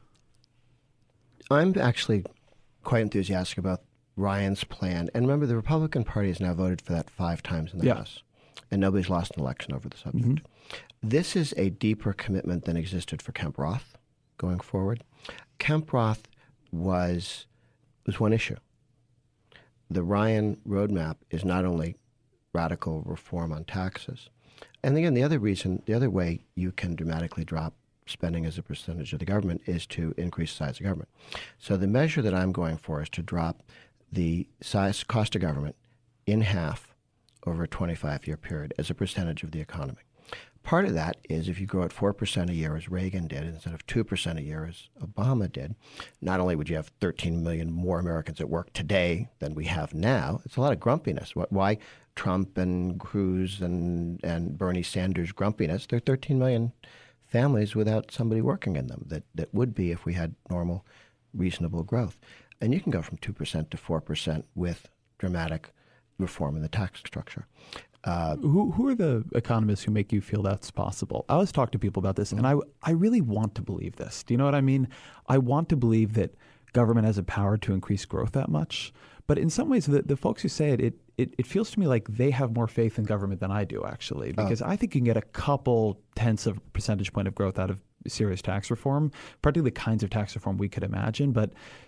I'm actually quite enthusiastic about Ryan's plan. And remember, the Republican Party has now voted for that 5 times in the House, and nobody's lost an election over the subject. This is a deeper commitment than existed for Kemp Roth going forward. Kemp Roth was one issue. The Ryan roadmap is not only radical reform on taxes. And again, the other way you can dramatically drop spending as a percentage of the government is to increase the size of government. So the measure that I'm going for is to drop the cost of government in half over a 25-year period as a percentage of the economy. Part of that is if you grow at 4% a year as Reagan did instead of 2% a year as Obama did, not only would you have 13 million more Americans at work today than we have now, it's a lot of grumpiness. Why Trump and Cruz and Bernie Sanders grumpiness? There are 13 million families without somebody working in them that would be if we had normal, reasonable growth. And you can go from 2% to 4% with dramatic reform in the tax structure. Who are the economists who make you feel that's possible? I always talk to people about this, and I really want to believe this. Do you know what I mean? I want to believe that government has a power to increase growth that much. But in some ways, the folks who say it feels to me like they have more faith in government than I do, actually, because I think you can get a couple tenths of a percentage point of growth out of serious tax reform, particularly the kinds of tax reform we could imagine. But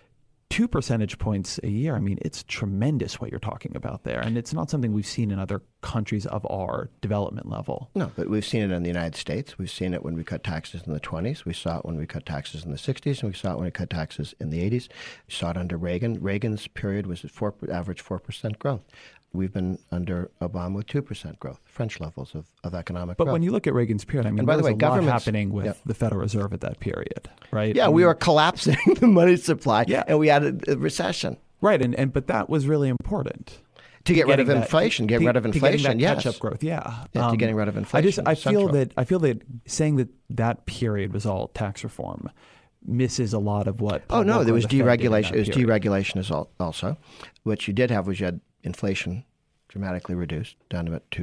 2 percentage points a year, I mean, it's tremendous what you're talking about there. And it's not something we've seen in other countries of our development level. No, but we've seen it in the United States. We've seen it when we cut taxes in the 20s. We saw it when we cut taxes in the 60s. And we saw it when we cut taxes in the 80s. We saw it under Reagan. Reagan's period was at average 4% growth. We've been under Obama with 2% growth, French levels of economic growth. But when you look at Reagan's period, I mean, by the way, there was a lot happening with the Federal Reserve at that period, right? Yeah, we were collapsing the money supply, Yeah. and we had a recession. Right, but that was really important. To get rid of getting inflation, to getting that yes. catch-up growth, yeah. To getting rid of inflation. I feel that saying that period was all tax reform misses a lot of what. Oh no, there was the Fed did in deregulation. that It was period. deregulation also. What you did have was you had inflation dramatically reduced down to about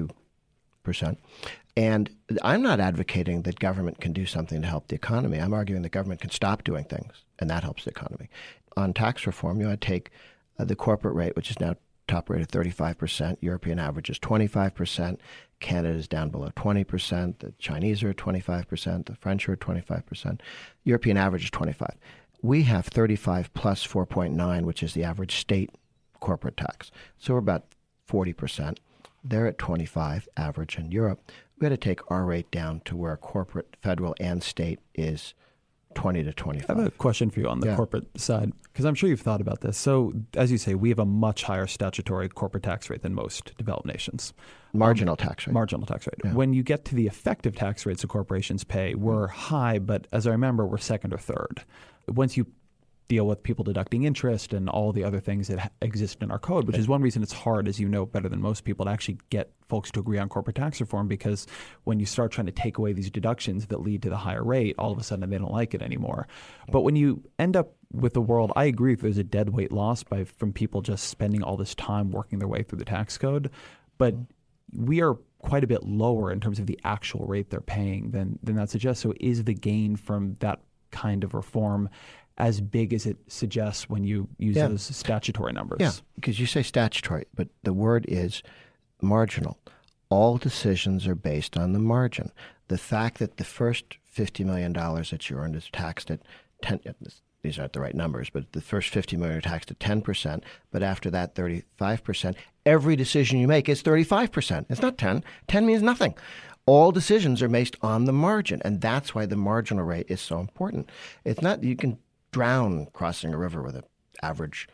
2%. And I'm not advocating that government can do something to help the economy. I'm arguing that government can stop doing things, and that helps the economy. On tax reform, you want to take the corporate rate, which is now top rate of 35%. European average is 25%. Canada is down below 20%. The Chinese are at 25%. The French are at 25%. European average is 25%. We have 35 plus 4.9, which is the average state corporate tax. So we're about 40%. They're at 25 average in Europe. We had to take our rate down to where corporate, federal, and state is 20 to 25. I have a question for you on the corporate side, because I'm sure you've thought about this. So, as you say, we have a much higher statutory corporate tax rate than most developed nations. Marginal tax rate. Marginal tax rate. Yeah. When you get to the effective tax rates that corporations pay, we're high, but as I remember, we're second or third. Once you deal with people deducting interest and all the other things that exist in our code, which is one reason it's hard, as you know better than most people, to actually get folks to agree on corporate tax reform, because when you start trying to take away these deductions that lead to the higher rate, all of a sudden they don't like it anymore. But when you end up with the world, I agree if there's a dead weight loss from people just spending all this time working their way through the tax code, but we are quite a bit lower in terms of the actual rate they're paying than that suggests. So is the gain from that kind of reform as big as it suggests when you use those statutory numbers? Yeah, because you say statutory, but the word is marginal. All decisions are based on the margin. The fact that the first $50 million that you earned is taxed at 10, these aren't the right numbers, but the first $50 million are taxed at 10%, but after that 35%, every decision you make is 35%. It's not 10. 10 means nothing. All decisions are based on the margin, and that's why the marginal rate is so important. It's not, you can drown crossing a river with an average,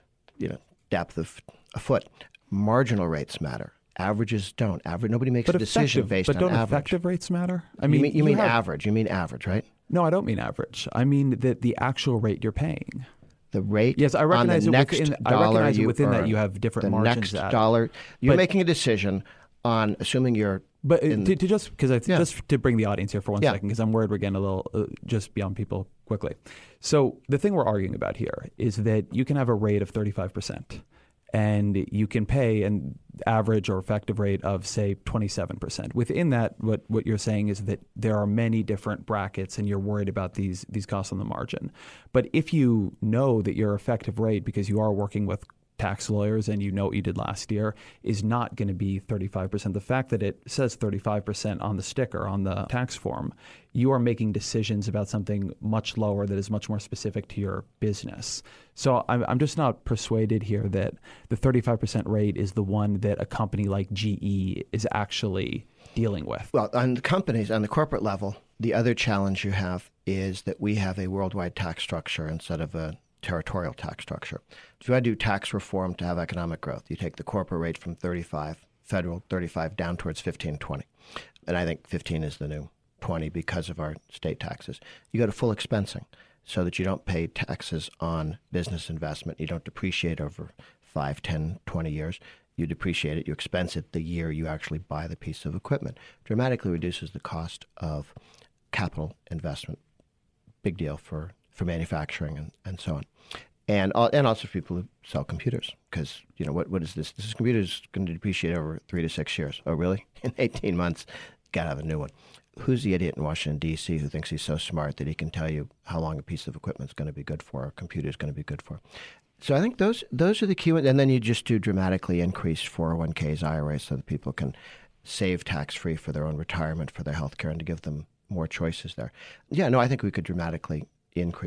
depth of a foot. Marginal rates matter. Averages don't. Nobody makes a decision based on average. But don't effective rates matter? I mean, you mean average. You mean average, right? No, I don't mean average. I mean the actual rate you're paying. The rate. Yes, I recognize on the it next within. dollar I recognize you within earn, that you have different the margins. Next dollar, you're making a decision on assuming you're. But just to bring the audience here for one second, because I'm worried we're getting a little just beyond people quickly. So the thing we're arguing about here is that you can have a rate of 35%, and you can pay an average or effective rate of, say, 27%. Within that, what you're saying is that there are many different brackets, and you're worried about these costs on the margin. But if you know that your effective rate, because you are working with tax lawyers and you know what you did last year, is not going to be 35%. The fact that it says 35% on the sticker, on the tax form, you are making decisions about something much lower that is much more specific to your business. So I'm just not persuaded here that the 35% rate is the one that a company like GE is actually dealing with. Well, on the companies, on the corporate level, the other challenge you have is that we have a worldwide tax structure instead of a territorial tax structure. If you want to do tax reform to have economic growth, you take the corporate rate from 35, federal 35, down towards 15, 20. And I think 15 is the new 20 because of our state taxes. You go to full expensing so that you don't pay taxes on business investment. You don't depreciate over 5, 10, 20 years. You depreciate it, you expense it the year you actually buy the piece of equipment. Dramatically reduces the cost of capital investment. Big deal for manufacturing and so on. And also for people who sell computers, because, what is this? This computer is going to depreciate over 3 to 6 years. Oh, really? In 18 months, got to have a new one. Who's the idiot in Washington, D.C. who thinks he's so smart that he can tell you how long a piece of equipment is going to be good for, or a computer is going to be good for? So I think those are the key ones. And then you just do dramatically increase 401ks, IRAs, so that people can save tax-free for their own retirement, for their health care, and to give them more choices there. Yeah, no, I think we could dramatically increase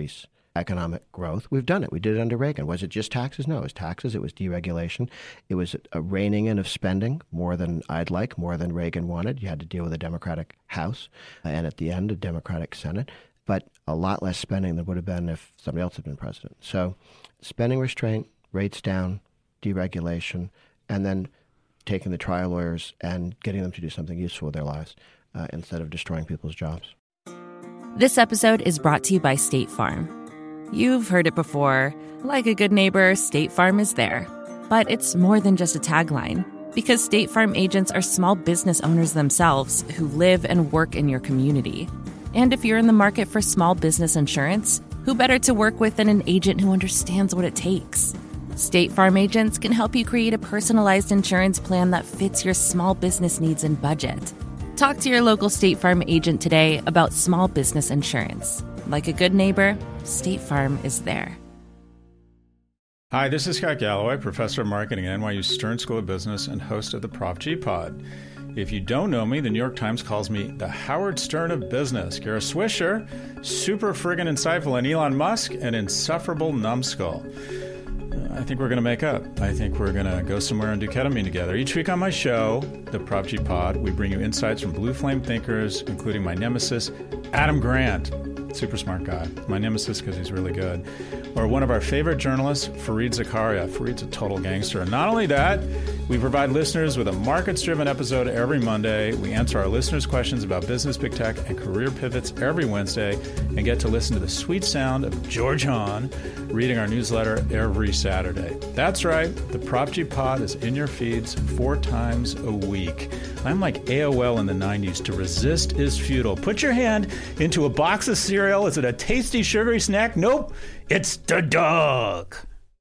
economic growth. We've done it. We did it under Reagan. Was it just taxes? No, it was taxes. It was deregulation. It was a reining in of spending, more than I'd like, more than Reagan wanted. You had to deal with a Democratic House and at the end a Democratic Senate, but a lot less spending than would have been if somebody else had been president. So spending restraint, rates down, deregulation, and then taking the trial lawyers and getting them to do something useful with their lives instead of destroying people's jobs. This episode is brought to you by State Farm. You've heard it before. Like a good neighbor, State Farm is there. But it's more than just a tagline, because State Farm agents are small business owners themselves who live and work in your community. And if you're in the market for small business insurance, who better to work with than an agent who understands what it takes? State Farm agents can help you create a personalized insurance plan that fits your small business needs and budget. Talk to your local State Farm agent today about small business insurance. Like a good neighbor, State Farm is there. Hi, this is Scott Galloway, professor of marketing at NYU Stern School of Business and host of the Prop G Pod. If you don't know me, the New York Times calls me the Howard Stern of business. Kara Swisher, super friggin' insightful, and Elon Musk, an insufferable numbskull. I think we're going to make up. I think we're going to go somewhere and do ketamine together. Each week on my show, the Prop G Pod, we bring you insights from blue flame thinkers, including my nemesis, Adam Grant. Super smart guy. My nemesis because he's really good. Or one of our favorite journalists, Fareed Zakaria. Fareed's a total gangster. And not only that, we provide listeners with a markets-driven episode every Monday. We answer our listeners' questions about business, big tech, and career pivots every Wednesday, and get to listen to the sweet sound of George Hahn reading our newsletter every Saturday. That's right. The Prop G Pod is in your feeds 4 times a week. I'm like AOL in the 90s. To resist is futile. Put your hand into a box of cereal. Is it a tasty, sugary snack? Nope. It's the dog.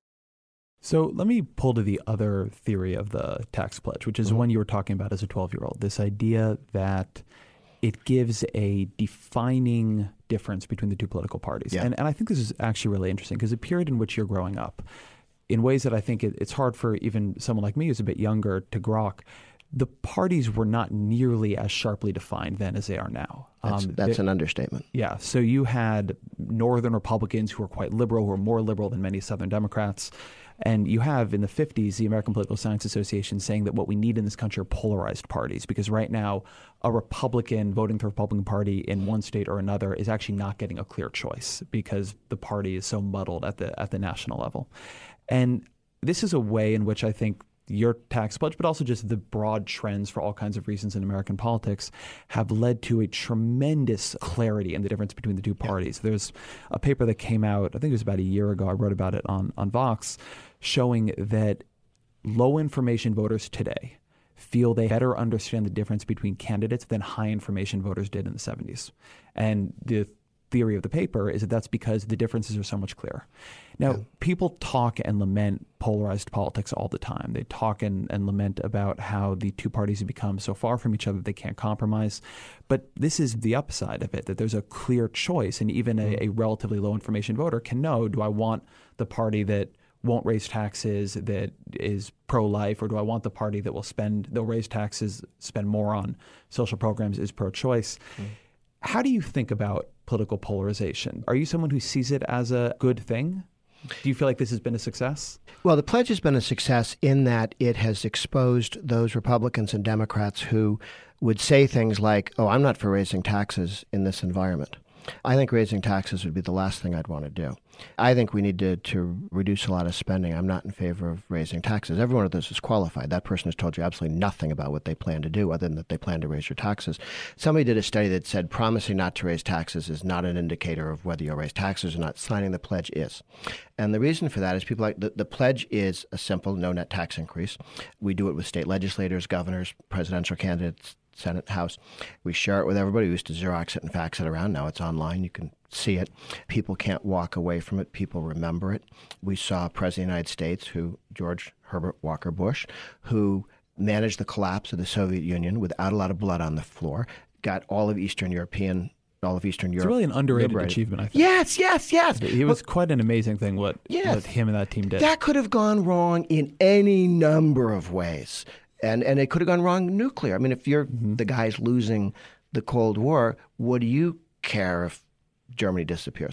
So let me pull to the other theory of the tax pledge, which is the one you were talking about as a 12-year-old, this idea that it gives a defining difference between the two political parties. Yeah. And I think this is actually really interesting because the period in which you're growing up, in ways that I think it's hard for even someone like me who's a bit younger to grok, the parties were not nearly as sharply defined then as they are now. That's an understatement. Yeah. So you had Northern Republicans who were quite liberal, who were more liberal than many Southern Democrats. And you have in the 50s, the American Political Science Association saying that what we need in this country are polarized parties, because right now a Republican voting for the Republican Party in one state or another is actually not getting a clear choice because the party is so muddled at the national level. And this is a way in which I think your tax pledge, but also just the broad trends for all kinds of reasons in American politics have led to a tremendous clarity in the difference between the two parties. Yeah. There's a paper that came out, I think it was about a year ago, I wrote about it on Vox, showing that low information voters today feel they better understand the difference between candidates than high information voters did in the 70s. And the theory of the paper is that that's because the differences are so much clearer. Now, people talk and lament polarized politics all the time. They talk and lament about how the two parties have become so far from each other they can't compromise. But this is the upside of it, that there's a clear choice, and even a relatively low information voter can know, do I want the party that won't raise taxes, that is pro-life, or do I want the party that they'll raise taxes, spend more on social programs, is pro-choice? How do you think about political polarization? Are you someone who sees it as a good thing? Do you feel like this has been a success? Well, the pledge has been a success in that it has exposed those Republicans and Democrats who would say things like, oh, I'm not for raising taxes in this environment. I think raising taxes would be the last thing I'd want to do. I think we need to reduce a lot of spending. I'm not in favor of raising taxes. Every one of those is qualified. That person has told you absolutely nothing about what they plan to do other than that they plan to raise your taxes. Somebody did a study that said promising not to raise taxes is not an indicator of whether you'll raise taxes or not. Signing the pledge is. And the reason for that is people like the pledge is a simple no net tax increase. We do it with state legislators, governors, presidential candidates, Senate, House. We share it with everybody. We used to Xerox it and fax it around. Now it's online. You can see it. People can't walk away from it. People remember it. We saw President of the United States, George Herbert Walker Bush, who managed the collapse of the Soviet Union without a lot of blood on the floor, got all of Eastern Europe. It's really an underrated achievement, I think. Yes. It was quite an amazing thing what him and that team did. That could have gone wrong in any number of ways. And it could have gone wrong nuclear. I mean, if you're the guys losing the Cold War, what do you care if Germany disappears?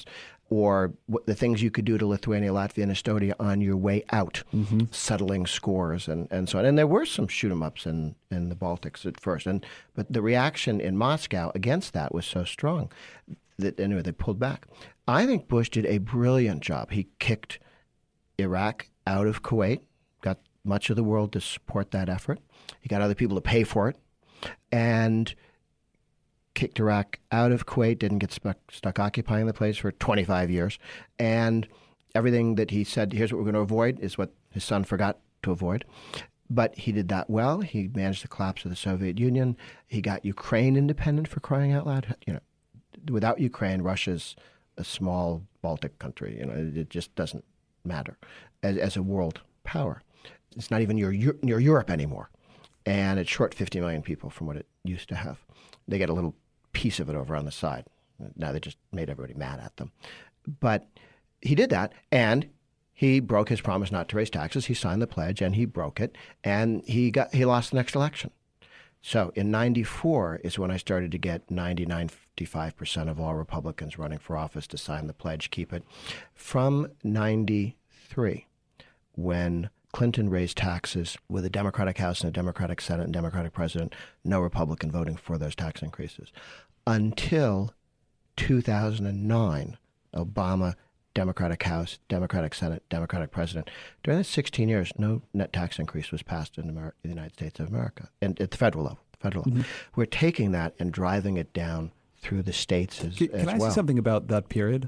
or the things you could do to Lithuania, Latvia, and Estonia on your way out, settling scores and so on. And there were some shoot-em-ups in the Baltics at first, but the reaction in Moscow against that was so strong that anyway they pulled back. I think Bush did a brilliant job. He kicked Iraq out of Kuwait, got much of the world to support that effort. He got other people to pay for it, and kicked Iraq out of Kuwait, didn't get stuck occupying the place for 25 years. And everything that he said, here's what we're going to avoid, is what his son forgot to avoid. But he did that well. He managed the collapse of the Soviet Union. He got Ukraine independent, for crying out loud. Without Ukraine, Russia's a small Baltic country. It just doesn't matter as a world power. It's not even near Europe anymore. And it's short 50 million people from what it used to have. They get a little piece of it over on the side. Now they just made everybody mad at them. But he did that, and he broke his promise not to raise taxes. He signed the pledge, and he broke it, and he lost the next election. So in 94 is when I started to get 95% of all Republicans running for office to sign the pledge, keep it. From 93, when Clinton raised taxes with a Democratic House and a Democratic Senate and Democratic President, no Republican voting for those tax increases. Until 2009, Obama, Democratic House, Democratic Senate, Democratic President. During the 16 years, no net tax increase was passed in the United States of America, and at the federal level. We're taking that and driving it down through the states as well. Can I say something about that period?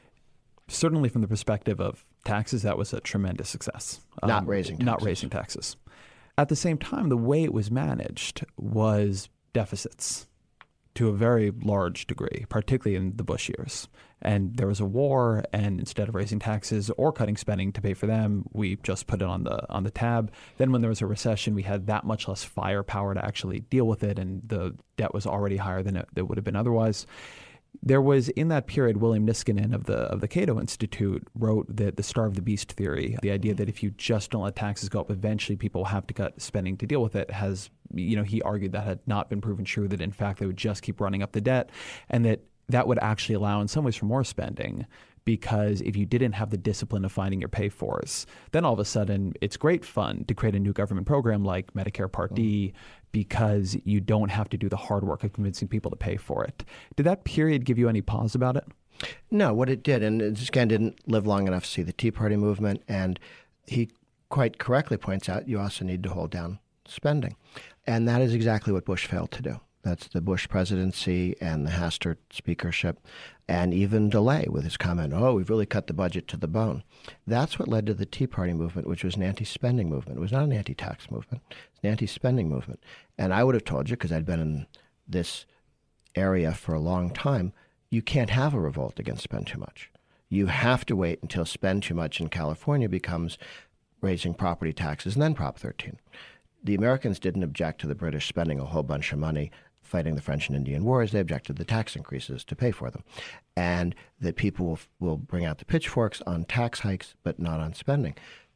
Certainly from the perspective of taxes, that was a tremendous success. Not raising taxes. At the same time, the way it was managed was deficits to a very large degree, particularly in the Bush years. And there was a war, and instead of raising taxes or cutting spending to pay for them, we just put it on the tab. Then when there was a recession, we had that much less firepower to actually deal with it, and the debt was already higher than it would have been otherwise. There was, in that period, William Niskanen of the Cato Institute wrote the Starve the Beast theory, the idea that if you just don't let taxes go up, eventually people have to cut spending to deal with it. He argued that had not been proven true, that in fact they would just keep running up the debt, and that would actually allow in some ways for more spending, because if you didn't have the discipline of finding your pay-fors, then all of a sudden it's great fun to create a new government program like Medicare Part D, because you don't have to do the hard work of convincing people to pay for it. Did that period give you any pause about it? No, what it did, and Scan didn't live long enough to see the Tea Party movement, and he quite correctly points out you also need to hold down spending. And that is exactly what Bush failed to do. That's the Bush presidency and the Hastert speakership, and even DeLay with his comment, we've really cut the budget to the bone. That's what led to the Tea Party movement, which was an anti-spending movement. It was not an anti-tax movement. It's an anti-spending movement. And I would have told you, because I'd been in this area for a long time, you can't have a revolt against spend too much. You have to wait until spend too much in California becomes raising property taxes and then Prop 13. The Americans didn't object to the British spending a whole bunch of money fighting the French and Indian Wars. They objected to the tax increases to pay for them. And that people will bring out the pitchforks on tax hikes, but not on spending.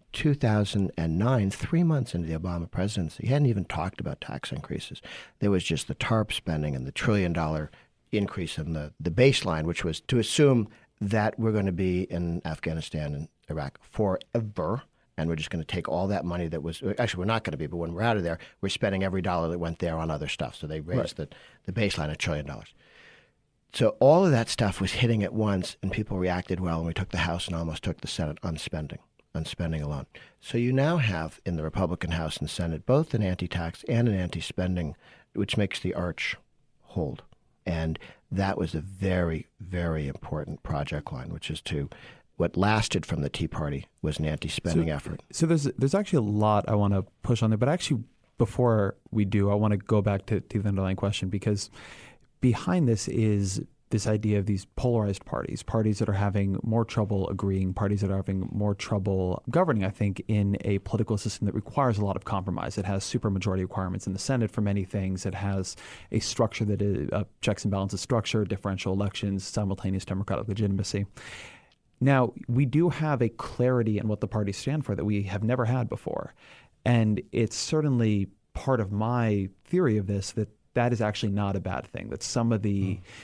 2009, 3 months into the Obama presidency, he hadn't even talked about tax increases. There was just the TARP spending and the $1 trillion increase in the baseline, which was to assume that we're going to be in Afghanistan and Iraq forever. And we're just going to take all that money that was – actually, we're not going to be, but when we're out of there, we're spending every dollar that went there on other stuff. So they raised the baseline $1 trillion. So all of that stuff was hitting at once, and people reacted well, and we took the House and almost took the Senate on spending alone. So you now have in the Republican House and Senate both an anti-tax and an anti-spending, which makes the arch hold. And that was a very, very important project line, which is to – what lasted from the Tea Party was an anti-spending effort. So there's actually a lot I want to push on there, but actually before we do, I want to go back to the underlying question, because behind this is this idea of these polarized parties that are having more trouble agreeing, parties that are having more trouble governing, I think, in a political system that requires a lot of compromise. It has supermajority requirements in the Senate for many things. It has a structure that is a checks and balances structure, differential elections, simultaneous democratic legitimacy. Now, we do have a clarity in what the parties stand for that we have never had before. And it's certainly part of my theory of this that is actually not a bad thing, that some of the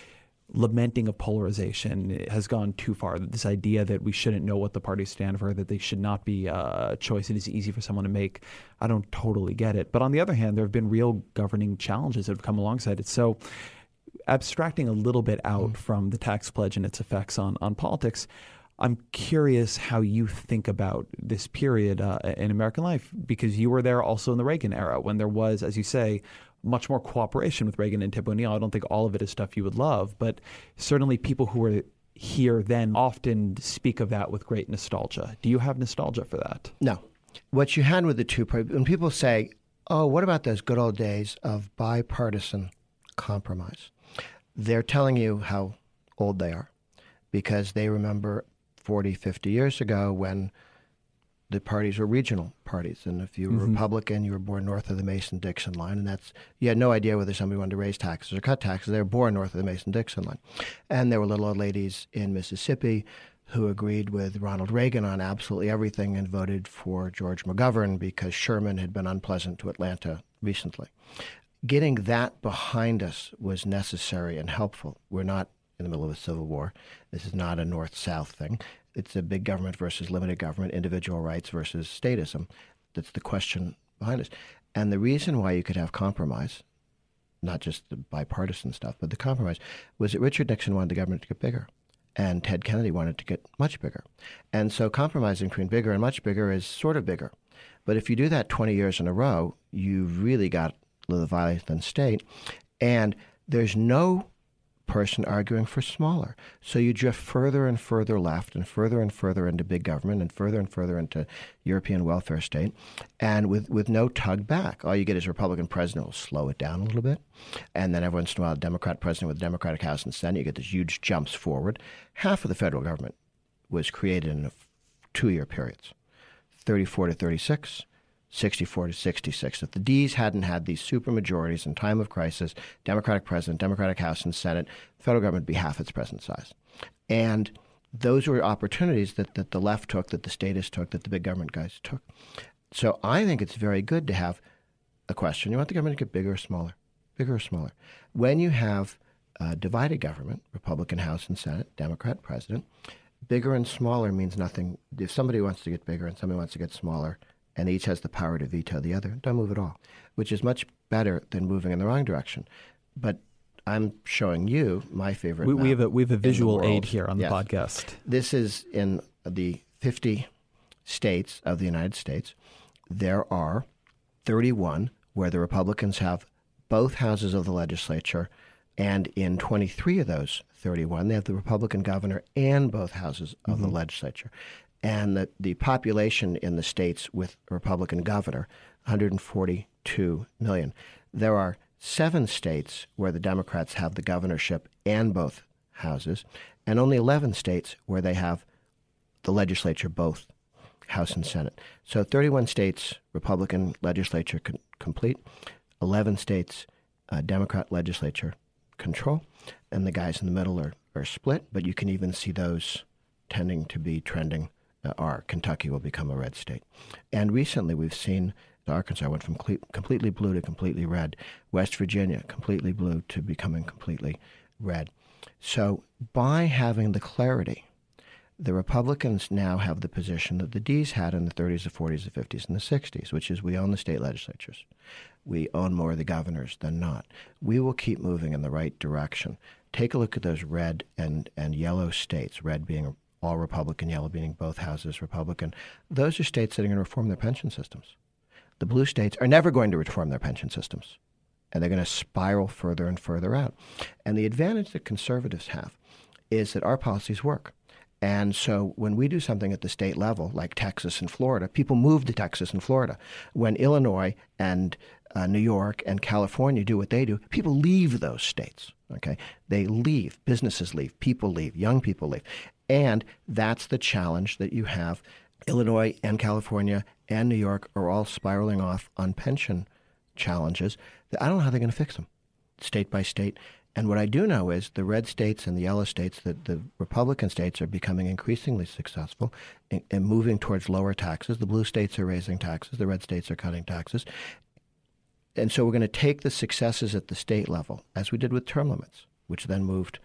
lamenting of polarization has gone too far. This idea that we shouldn't know what the parties stand for, that they should not be a choice it is easy for someone to make. I don't totally get it. But on the other hand, there have been real governing challenges that have come alongside it. So abstracting a little bit out from the tax pledge and its effects on politics, I'm curious how you think about this period in American life, because you were there also in the Reagan era when there was, as you say, much more cooperation with Reagan and Tip O'Neill. I don't think all of it is stuff you would love, but certainly people who were here then often speak of that with great nostalgia. Do you have nostalgia for that? No. What you had with the two, when people say, oh, what about those good old days of bipartisan compromise? They're telling you how old they are because they remember 40, 50 years ago when the parties were regional parties. And if you were Republican, you were born north of the Mason-Dixon line. And you had no idea whether somebody wanted to raise taxes or cut taxes. They were born north of the Mason-Dixon line. And there were little old ladies in Mississippi who agreed with Ronald Reagan on absolutely everything and voted for George McGovern because Sherman had been unpleasant to Atlanta recently. Getting that behind us was necessary and helpful. We're not in the middle of a civil war. This is not a north-south thing. It's a big government versus limited government, individual rights versus statism. That's the question behind us. And the reason why you could have compromise, not just the bipartisan stuff, but the compromise, was that Richard Nixon wanted the government to get bigger, and Ted Kennedy wanted to get much bigger. And so compromising between bigger and much bigger is sort of bigger. But if you do that 20 years in a row, you've really got the Leviathan state, and there's no person arguing for smaller. So you drift further and further left and further into big government and further into European welfare state, and with no tug back. All you get is a Republican president will slow it down a little bit, and then every once in a while a Democrat president with a Democratic House and Senate, you get these huge jumps forward. Half of the federal government was created in 2-year periods, 34 to 36, 64 to 66. If the Ds hadn't had these supermajorities in time of crisis, Democratic president, Democratic House and Senate, the federal government would be half its present size. And those were opportunities that the left took, that the statists took, that the big government guys took. So I think it's very good to have a question. You want the government to get bigger or smaller? Bigger or smaller? When you have a divided government, Republican House and Senate, Democrat president, bigger and smaller means nothing. If somebody wants to get bigger and somebody wants to get smaller, and each has the power to veto the other, don't move at all, which is much better than moving in the wrong direction. But I'm showing you my favorite map. We have a visual aid here on the podcast. This is in the 50 states of the United States. There are 31 where the Republicans have both houses of the legislature, and in 23 of those 31, they have the Republican governor and both houses of the legislature. And the population in the states with a Republican governor, 142 million. There are 7 states where the Democrats have the governorship and both houses, and only 11 states where they have the legislature, both House and Senate. So 31 states, Republican legislature complete, 11 states, Democrat legislature control, and the guys in the middle are split, but you can even see those tending to be trending. Kentucky will become a red state. And recently we've seen Arkansas went from completely blue to completely red. West Virginia, completely blue to becoming completely red. So by having the clarity, the Republicans now have the position that the Ds had in the 30s, the 40s, the 50s, and the 60s, which is we own the state legislatures. We own more of the governors than not. We will keep moving in the right direction. Take a look at those red and yellow states, red being all Republican, yellow being both houses Republican. Those are states that are going to reform their pension systems. The blue states are never going to reform their pension systems, and they're going to spiral further and further out. And the advantage that conservatives have is that our policies work. And so when we do something at the state level, like Texas and Florida, people move to Texas and Florida. When Illinois and New York and California do what they do, people leave those states. Okay, they leave. Businesses leave. People leave. Young people leave. And that's the challenge that you have. Illinois and California and New York are all spiraling off on pension challenges. I don't know how they're going to fix them, state by state. And what I do know is the red states and the yellow states, the Republican states are becoming increasingly successful in moving towards lower taxes. The blue states are raising taxes. The red states are cutting taxes. And so we're going to take the successes at the state level, as we did with term limits, which then moved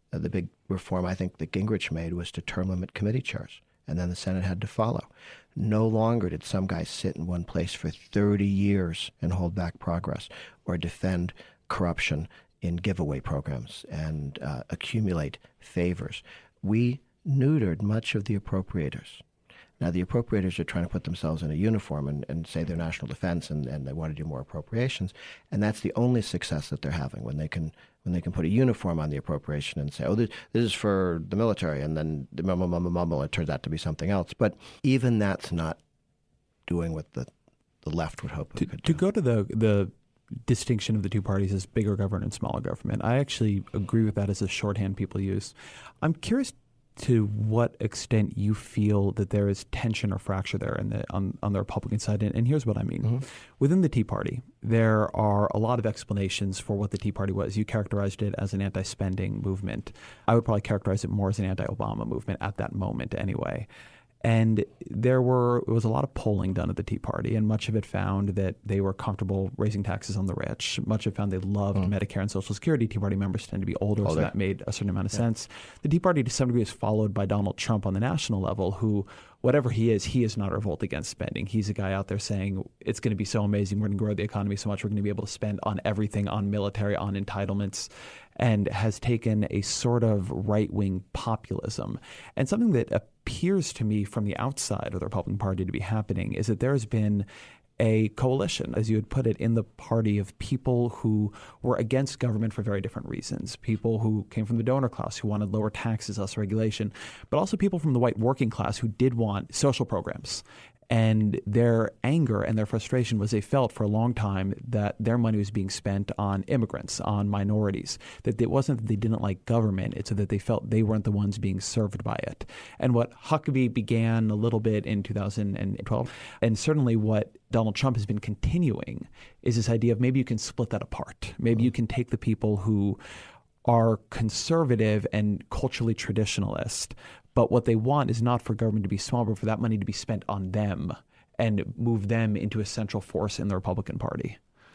The big reform I think that Gingrich made was to term limit committee chairs, and then the Senate had to follow. No longer did some guys sit in one place for 30 years and hold back progress or defend corruption in giveaway programs and accumulate favors. We neutered much of the appropriators. Now, the appropriators are trying to put themselves in a uniform and say they're national defense and they want to do more appropriations. And that's the only success that they're having, when they can put a uniform on the appropriation and say, oh, this is for the military, and then the mumble, it turns out to be something else. But even that's not doing what the left would hope it could do. To go to the distinction of the two parties as bigger government and smaller government, I actually agree with that as a shorthand people use. I'm curious to what extent you feel that there is tension or fracture there on the Republican side. And here's what I mean. Mm-hmm. Within the Tea Party, there are a lot of explanations for what the Tea Party was. You characterized it as an anti-spending movement. I would probably characterize it more as an anti-Obama movement at that moment anyway. And there was a lot of polling done at the Tea Party, and much of it found that they were comfortable raising taxes on the rich. Much of it found they loved Medicare and Social Security. Tea Party members tend to be older, so that made a certain amount of sense. The Tea Party to some degree is followed by Donald Trump on the national level, who, whatever he is not a revolt against spending. He's a guy out there saying it's going to be so amazing, we're going to grow the economy so much, we're going to be able to spend on everything, on military, on entitlements, and has taken a sort of right-wing populism. And something that appears to me from the outside of the Republican Party to be happening is that there has been a coalition, as you had put it, in the party of people who were against government for very different reasons. People who came from the donor class, who wanted lower taxes, less regulation, but also people from the white working class who did want social programs. And their anger and their frustration was they felt for a long time that their money was being spent on immigrants, on minorities, that it wasn't that they didn't like government, it's that they felt they weren't the ones being served by it. And what Huckabee began a little bit in 2012, and certainly what Donald Trump has been continuing, is this idea of maybe you can split that apart. Maybe you can take the people who are conservative and culturally traditionalist, but what they want is not for government to be small, but for that money to be spent on them and move them into a central force in the Republican Party.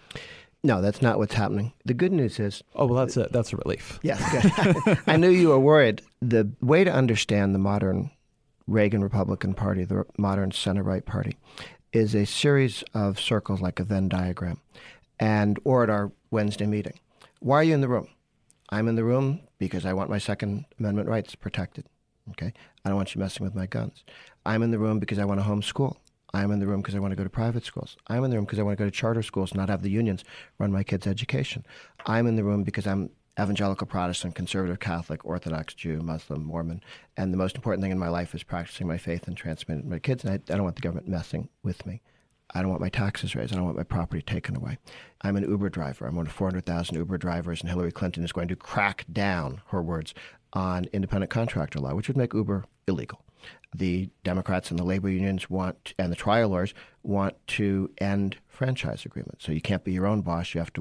No, that's not what's happening. The good news is... Oh, well, that's a relief. Yes, good. I knew you were worried. The way to understand the modern Reagan Republican Party, the modern center-right party, is a series of circles like a Venn diagram, or at our Wednesday meeting. Why are you in the room? I'm in the room because I want my Second Amendment rights protected. Okay, I don't want you messing with my guns. I'm in the room because I want to homeschool. I'm in the room because I want to go to private schools. I'm in the room because I want to go to charter schools and not have the unions run my kids' education. I'm in the room because I'm evangelical Protestant, conservative Catholic, Orthodox Jew, Muslim, Mormon, and the most important thing in my life is practicing my faith and transmitting it to my kids, and I don't want the government messing with me. I don't want my taxes raised. I don't want my property taken away. I'm an Uber driver. I'm one of 400,000 Uber drivers, and Hillary Clinton is going to crack down, her words, on independent contractor law, which would make Uber illegal. The Democrats and the labor unions and the trial lawyers want to end franchise agreements. So you can't be your own boss. You have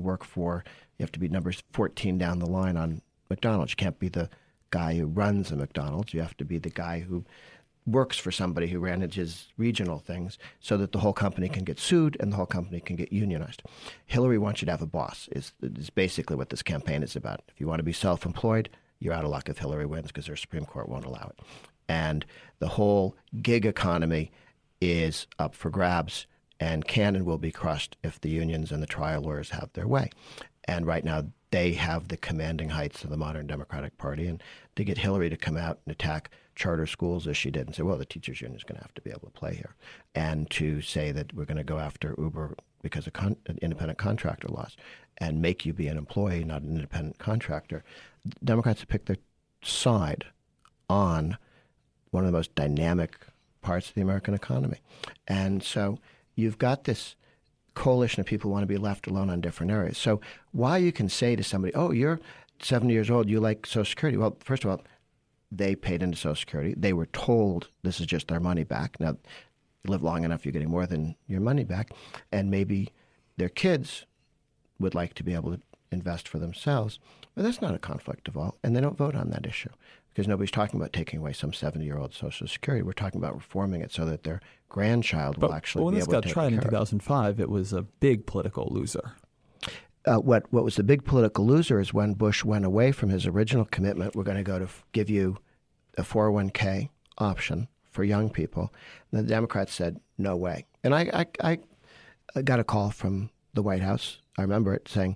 to be number 14 down the line on McDonald's. You can't be the guy who runs a McDonald's. You have to be the guy who works for somebody who manages regional things so that the whole company can get sued and the whole company can get unionized. Hillary wants you to have a boss is basically what this campaign is about. If you want to be self-employed, you're out of luck if Hillary wins because their Supreme Court won't allow it. And the whole gig economy is up for grabs and can and will be crushed if the unions and the trial lawyers have their way. And right now they have the commanding heights of the modern Democratic Party. And to get Hillary to come out and attack charter schools as she did and say, well, the teachers union is going to have to be able to play here. And to say that we're going to go after Uber because of independent contractor laws and make you be an employee, not an independent contractor. Democrats have picked their side on one of the most dynamic parts of the American economy. And so you've got this coalition of people who want to be left alone on different areas. So while you can say to somebody, oh, you're 70 years old, you like Social Security. Well, first of all, they paid into Social Security. They were told this is just their money back. Now, you live long enough, you're getting more than your money back. And maybe their kids would like to be able to invest for themselves. But that's not a conflict of all. And they don't vote on that issue because nobody's talking about taking away some 70-year-old Social Security. We're talking about reforming it so that their grandchild will actually be able to take care of it. But when this got tried in 2005, it was a big political loser. What was the big political loser is when Bush went away from his original commitment, we're going to go to give you a 401k option for young people. And the Democrats said, no way. And I got a call from the White House, I remember it, saying,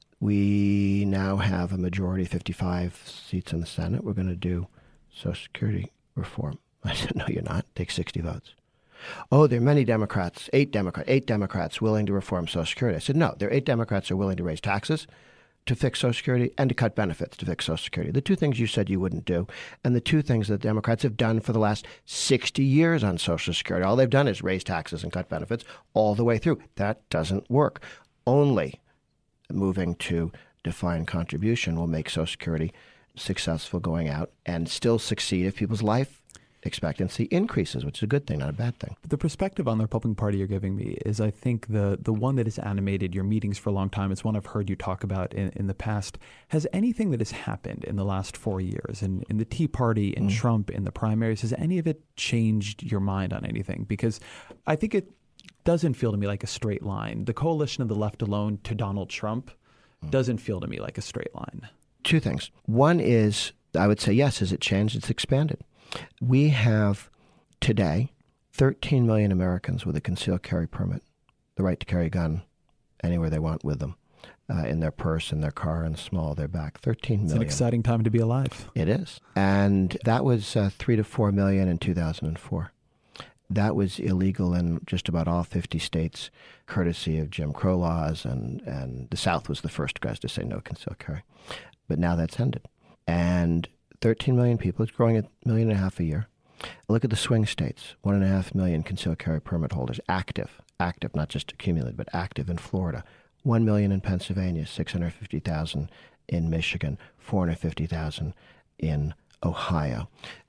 we now have a majority, 55 seats in the Senate. We're going to do Social Security reform. I said, no, you're not. Take 60 votes. Oh, there are many Democrats, eight Democrats willing to reform Social Security. I said, no, there are 8 Democrats who are willing to raise taxes to fix Social Security and to cut benefits to fix Social Security. The 2 things you said you wouldn't do, and the 2 things that Democrats have done for the last 60 years on Social Security. All they've done is raise taxes and cut benefits all the way through. That doesn't work. Only moving to defined contribution will make Social Security successful going out and still succeed if people's life expectancy increases, which is a good thing, not a bad thing. The perspective on the Republican Party you're giving me is, I think, the one that has animated your meetings for a long time. It's one I've heard you talk about in the past. Has anything that has happened in the last 4 years, in the Tea Party, in Trump, in the primaries, has any of it changed your mind on anything? Because I think it doesn't feel to me like a straight line. The coalition of the left alone to Donald Trump doesn't feel to me like a straight line. 2 things. One is, I would say, yes, has it changed? It's expanded. We have today 13 million Americans with a concealed carry permit, the right to carry a gun anywhere they want with them, in their purse, in their car, in small, their back. 13 million. It's an exciting time to be alive. It is. And that was 3 to 4 million in 2004. That was illegal in just about all 50 states, courtesy of Jim Crow laws, and the South was the first guys to say no concealed carry. But now that's ended. And 13 million people, it's growing at 1.5 million a year. Look at the swing states, 1.5 million concealed carry permit holders, active, not just accumulated, but active in Florida. 1 million in Pennsylvania, 650,000 in Michigan, 450,000 in Ohio,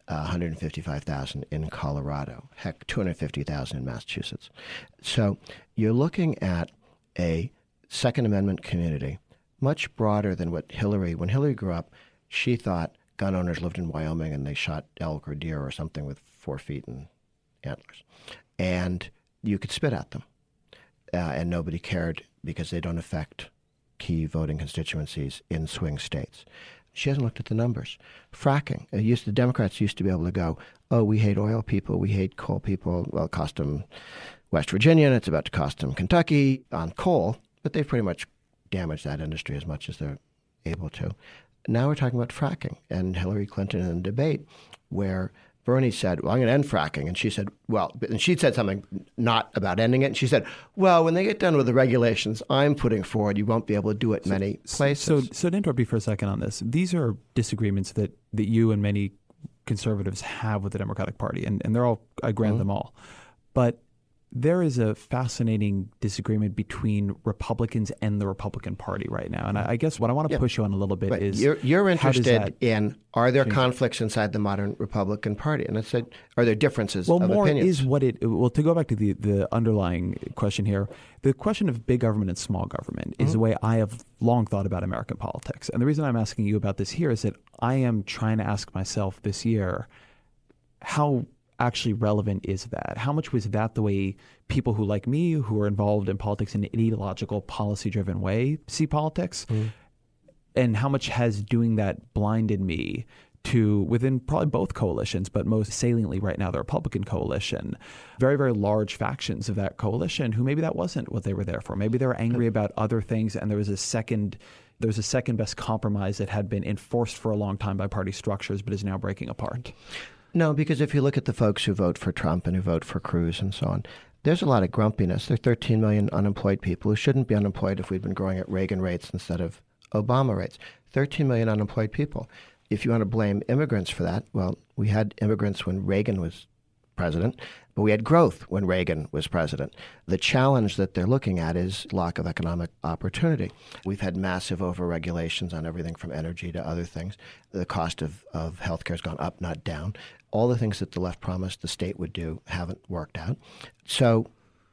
155,000 in Colorado, heck, 250,000 in Massachusetts. So you're looking at a Second Amendment community much broader than what when Hillary grew up, she thought gun owners lived in Wyoming and they shot elk or deer or something with 4 feet and antlers. And you could spit at them. And nobody cared because they don't affect key voting constituencies in swing states. She hasn't looked at the numbers. Fracking. The Democrats used to be able to go, oh, we hate oil people, we hate coal people. Well, it cost them West Virginia, and it's about to cost them Kentucky on coal. But they've pretty much damaged that industry as much as they're able to. Now we're talking about fracking, and Hillary Clinton in a debate where Bernie said, well, I'm going to end fracking. And she said, well, and she said something not about ending it. And she said, well, when they get done with the regulations I'm putting forward, you won't be able to do it many places. So to interrupt you for a second on this, these are disagreements that you and many conservatives have with the Democratic Party, and they're all, I grant them all. But there is a fascinating disagreement between Republicans and the Republican Party right now. And I guess what I want to push you on a little bit is you're interested in, are there conflicts inside the modern Republican Party? And I said, are there differences of opinions? Well, more is to go back to the underlying question here, the question of big government and small government is the way I have long thought about American politics. And the reason I'm asking you about this here is that I am trying to ask myself this year, how actually relevant is that? How much was that the way people who, like me, who are involved in politics in an ideological, policy-driven way, see politics? And how much has doing that blinded me to, within probably both coalitions, but most saliently right now, the Republican coalition, very, very large factions of that coalition who maybe that wasn't what they were there for. Maybe they were angry about other things, and there was a second best compromise that had been enforced for a long time by party structures, but is now breaking apart. No, because if you look at the folks who vote for Trump and who vote for Cruz and so on, there's a lot of grumpiness. There are 13 million unemployed people who shouldn't be unemployed if we'd been growing at Reagan rates instead of Obama rates. 13 million unemployed people. If you want to blame immigrants for that, well, we had immigrants when Reagan was president, but we had growth when Reagan was president. The challenge that they're looking at is lack of economic opportunity. We've had massive overregulations on everything from energy to other things. The cost of healthcare has gone up, not down. All the things that the left promised the state would do haven't worked out. So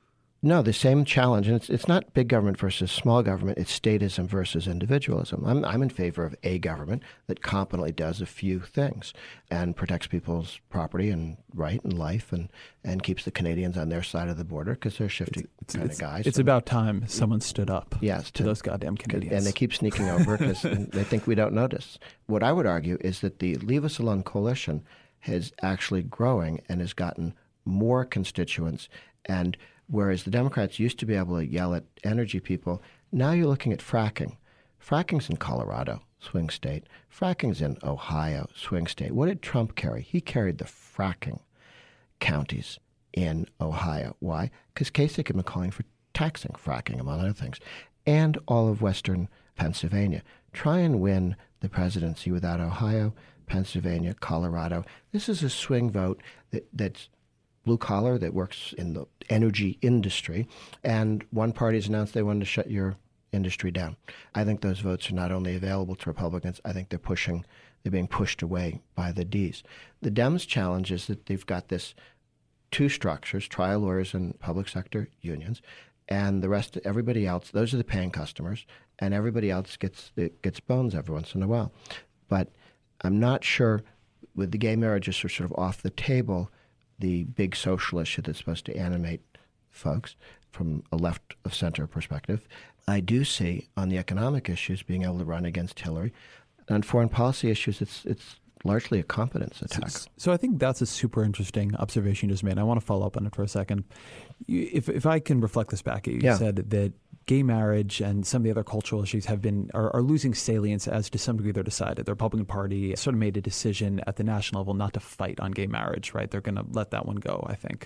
No, the same challenge, and it's not big government versus small government. It's statism versus individualism. I'm in favor of a government that competently does a few things and protects people's property and right and life, and keeps the Canadians on their side of the border because they're shifty kind of guys. It's about time someone stood up. Yes, to those goddamn Canadians, and they keep sneaking over because they think we don't notice. What I would argue is that the Leave Us Alone coalition is actually growing and has gotten more constituents. And whereas the Democrats used to be able to yell at energy people, now you're looking at fracking. Fracking's in Colorado, swing state. Fracking's in Ohio, swing state. What did Trump carry? He carried the fracking counties in Ohio. Why? Because Kasich had been calling for taxing fracking, among other things, and all of western Pennsylvania. Try and win the presidency without Ohio, Pennsylvania, Colorado. This is a swing vote that's blue collar, that works in the energy industry, and one party has announced they wanted to shut your industry down. I think those votes are not only available to Republicans, I think they're being pushed away by the Ds. The Dems' challenge is that they've got this two structures, trial lawyers and public sector unions, and the rest, everybody else, those are the paying customers, and everybody else gets bones every once in a while. But I'm not sure, with the gay marriages sort of off the table, the big social issue that's supposed to animate folks from a left of center perspective, I do see on the economic issues being able to run against Hillary. On foreign policy issues, it's largely a competence attack. So I think that's a super interesting observation you just made. I want to follow up on it for a second. If I can reflect this back, you said that gay marriage and some of the other cultural issues are losing salience as to some degree they're decided. The Republican Party sort of made a decision at the national level not to fight on gay marriage, right? They're going to let that one go, I think.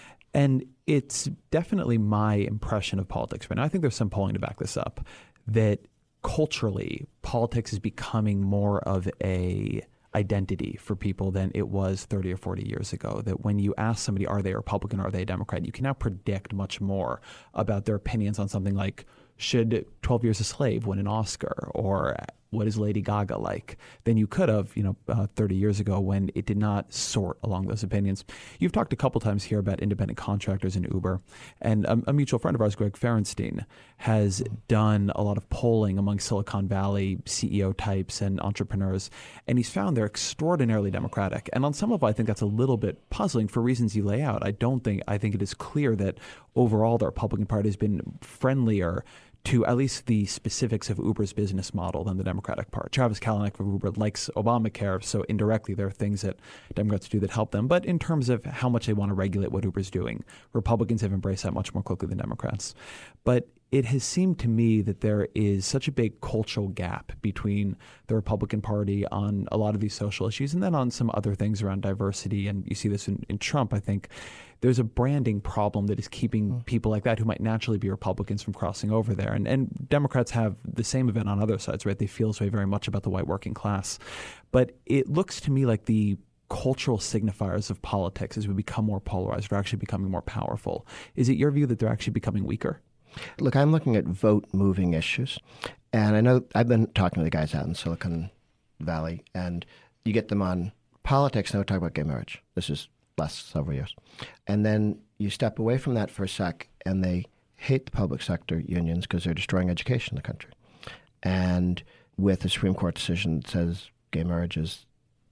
And it's definitely my impression of politics right now. I think there's some polling to back this up, that culturally, politics is becoming more of a identity for people than it was 30 or 40 years ago. That when you ask somebody, are they a Republican or are they a Democrat, you can now predict much more about their opinions on something like, should 12 Years a Slave win an Oscar, or what is Lady Gaga like, than you could have 30 years ago when it did not sort along those opinions. You've talked a couple times here about independent contractors in Uber, and a mutual friend of ours, Greg Ferenstein, has done a lot of polling among Silicon Valley CEO types and entrepreneurs, and he's found they're extraordinarily democratic. And on some level, I think that's a little bit puzzling for reasons you lay out. I think it is clear that overall the Republican Party has been friendlier to at least the specifics of Uber's business model than the Democratic Party. Travis Kalanick of Uber likes Obamacare, so indirectly there are things that Democrats do that help them. But in terms of how much they want to regulate what Uber's doing, Republicans have embraced that much more quickly than Democrats. But it has seemed to me that there is such a big cultural gap between the Republican Party on a lot of these social issues and then on some other things around diversity. And you see this in Trump, I think. There's a branding problem that is keeping people like that who might naturally be Republicans from crossing over there. And Democrats have the same event on other sides, right? They feel this way very much about the white working class. But it looks to me like the cultural signifiers of politics, as we become more polarized, are actually becoming more powerful. Is it your view that they're actually becoming weaker? Look, I'm looking at vote-moving issues. And I know I've been talking to the guys out in Silicon Valley, and you get them on politics, and they talk about gay marriage. This is last several years. And then you step away from that for a sec, and they hate the public sector unions because they're destroying education in the country. And with a Supreme Court decision that says gay marriage is,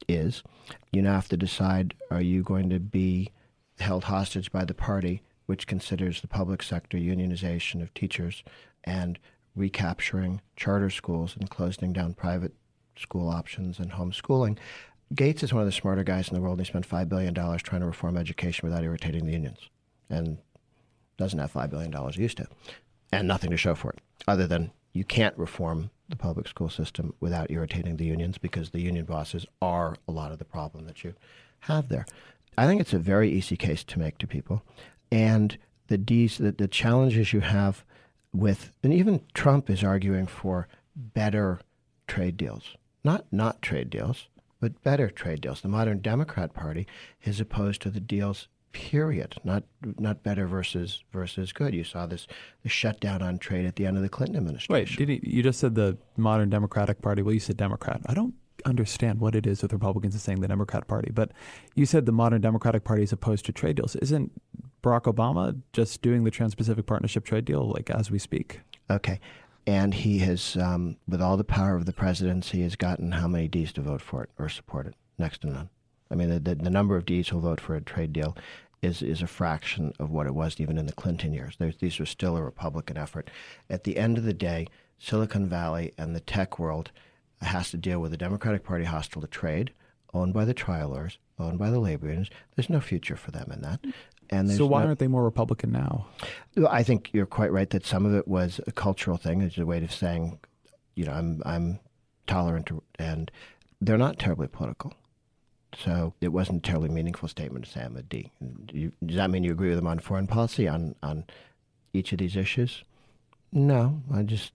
you now have to decide, are you going to be held hostage by the party which considers the public sector unionization of teachers and recapturing charter schools and closing down private school options and homeschooling? Gates is one of the smarter guys in the world. He spent $5 billion trying to reform education without irritating the unions, and doesn't have $5 billion he used to, and nothing to show for it, other than you can't reform the public school system without irritating the unions because the union bosses are a lot of the problem that you have there. I think it's a very easy case to make to people, and the challenges you have with, and even Trump is arguing for better trade deals, not trade deals, but better trade deals. The modern Democrat Party is opposed to the deals, period, not better versus good. You saw the shutdown on trade at the end of the Clinton administration. Wait, you just said the modern Democratic Party. Well, you said Democrat. I don't understand what it is with Republicans and saying the Democrat Party, but you said the modern Democratic Party is opposed to trade deals. Isn't Barack Obama just doing the Trans-Pacific Partnership trade deal like as we speak. Okay. And he has, with all the power of the presidency, has gotten how many Ds to vote for it or support it? Next to none. I mean, the number of Ds who'll vote for a trade deal is a fraction of what it was even in the Clinton years. These were still a Republican effort. At the end of the day, Silicon Valley and the tech world has to deal with a Democratic Party hostile to trade, owned by the trial lawyers, owned by the labor unions. There's no future for them in that. And so why aren't they more Republican now? I think you're quite right that some of it was a cultural thing. It's a way of saying, I'm tolerant, and they're not terribly political. So it wasn't a terribly meaningful statement to say I'm a D. Does that mean you agree with them on foreign policy, on each of these issues? No, I just,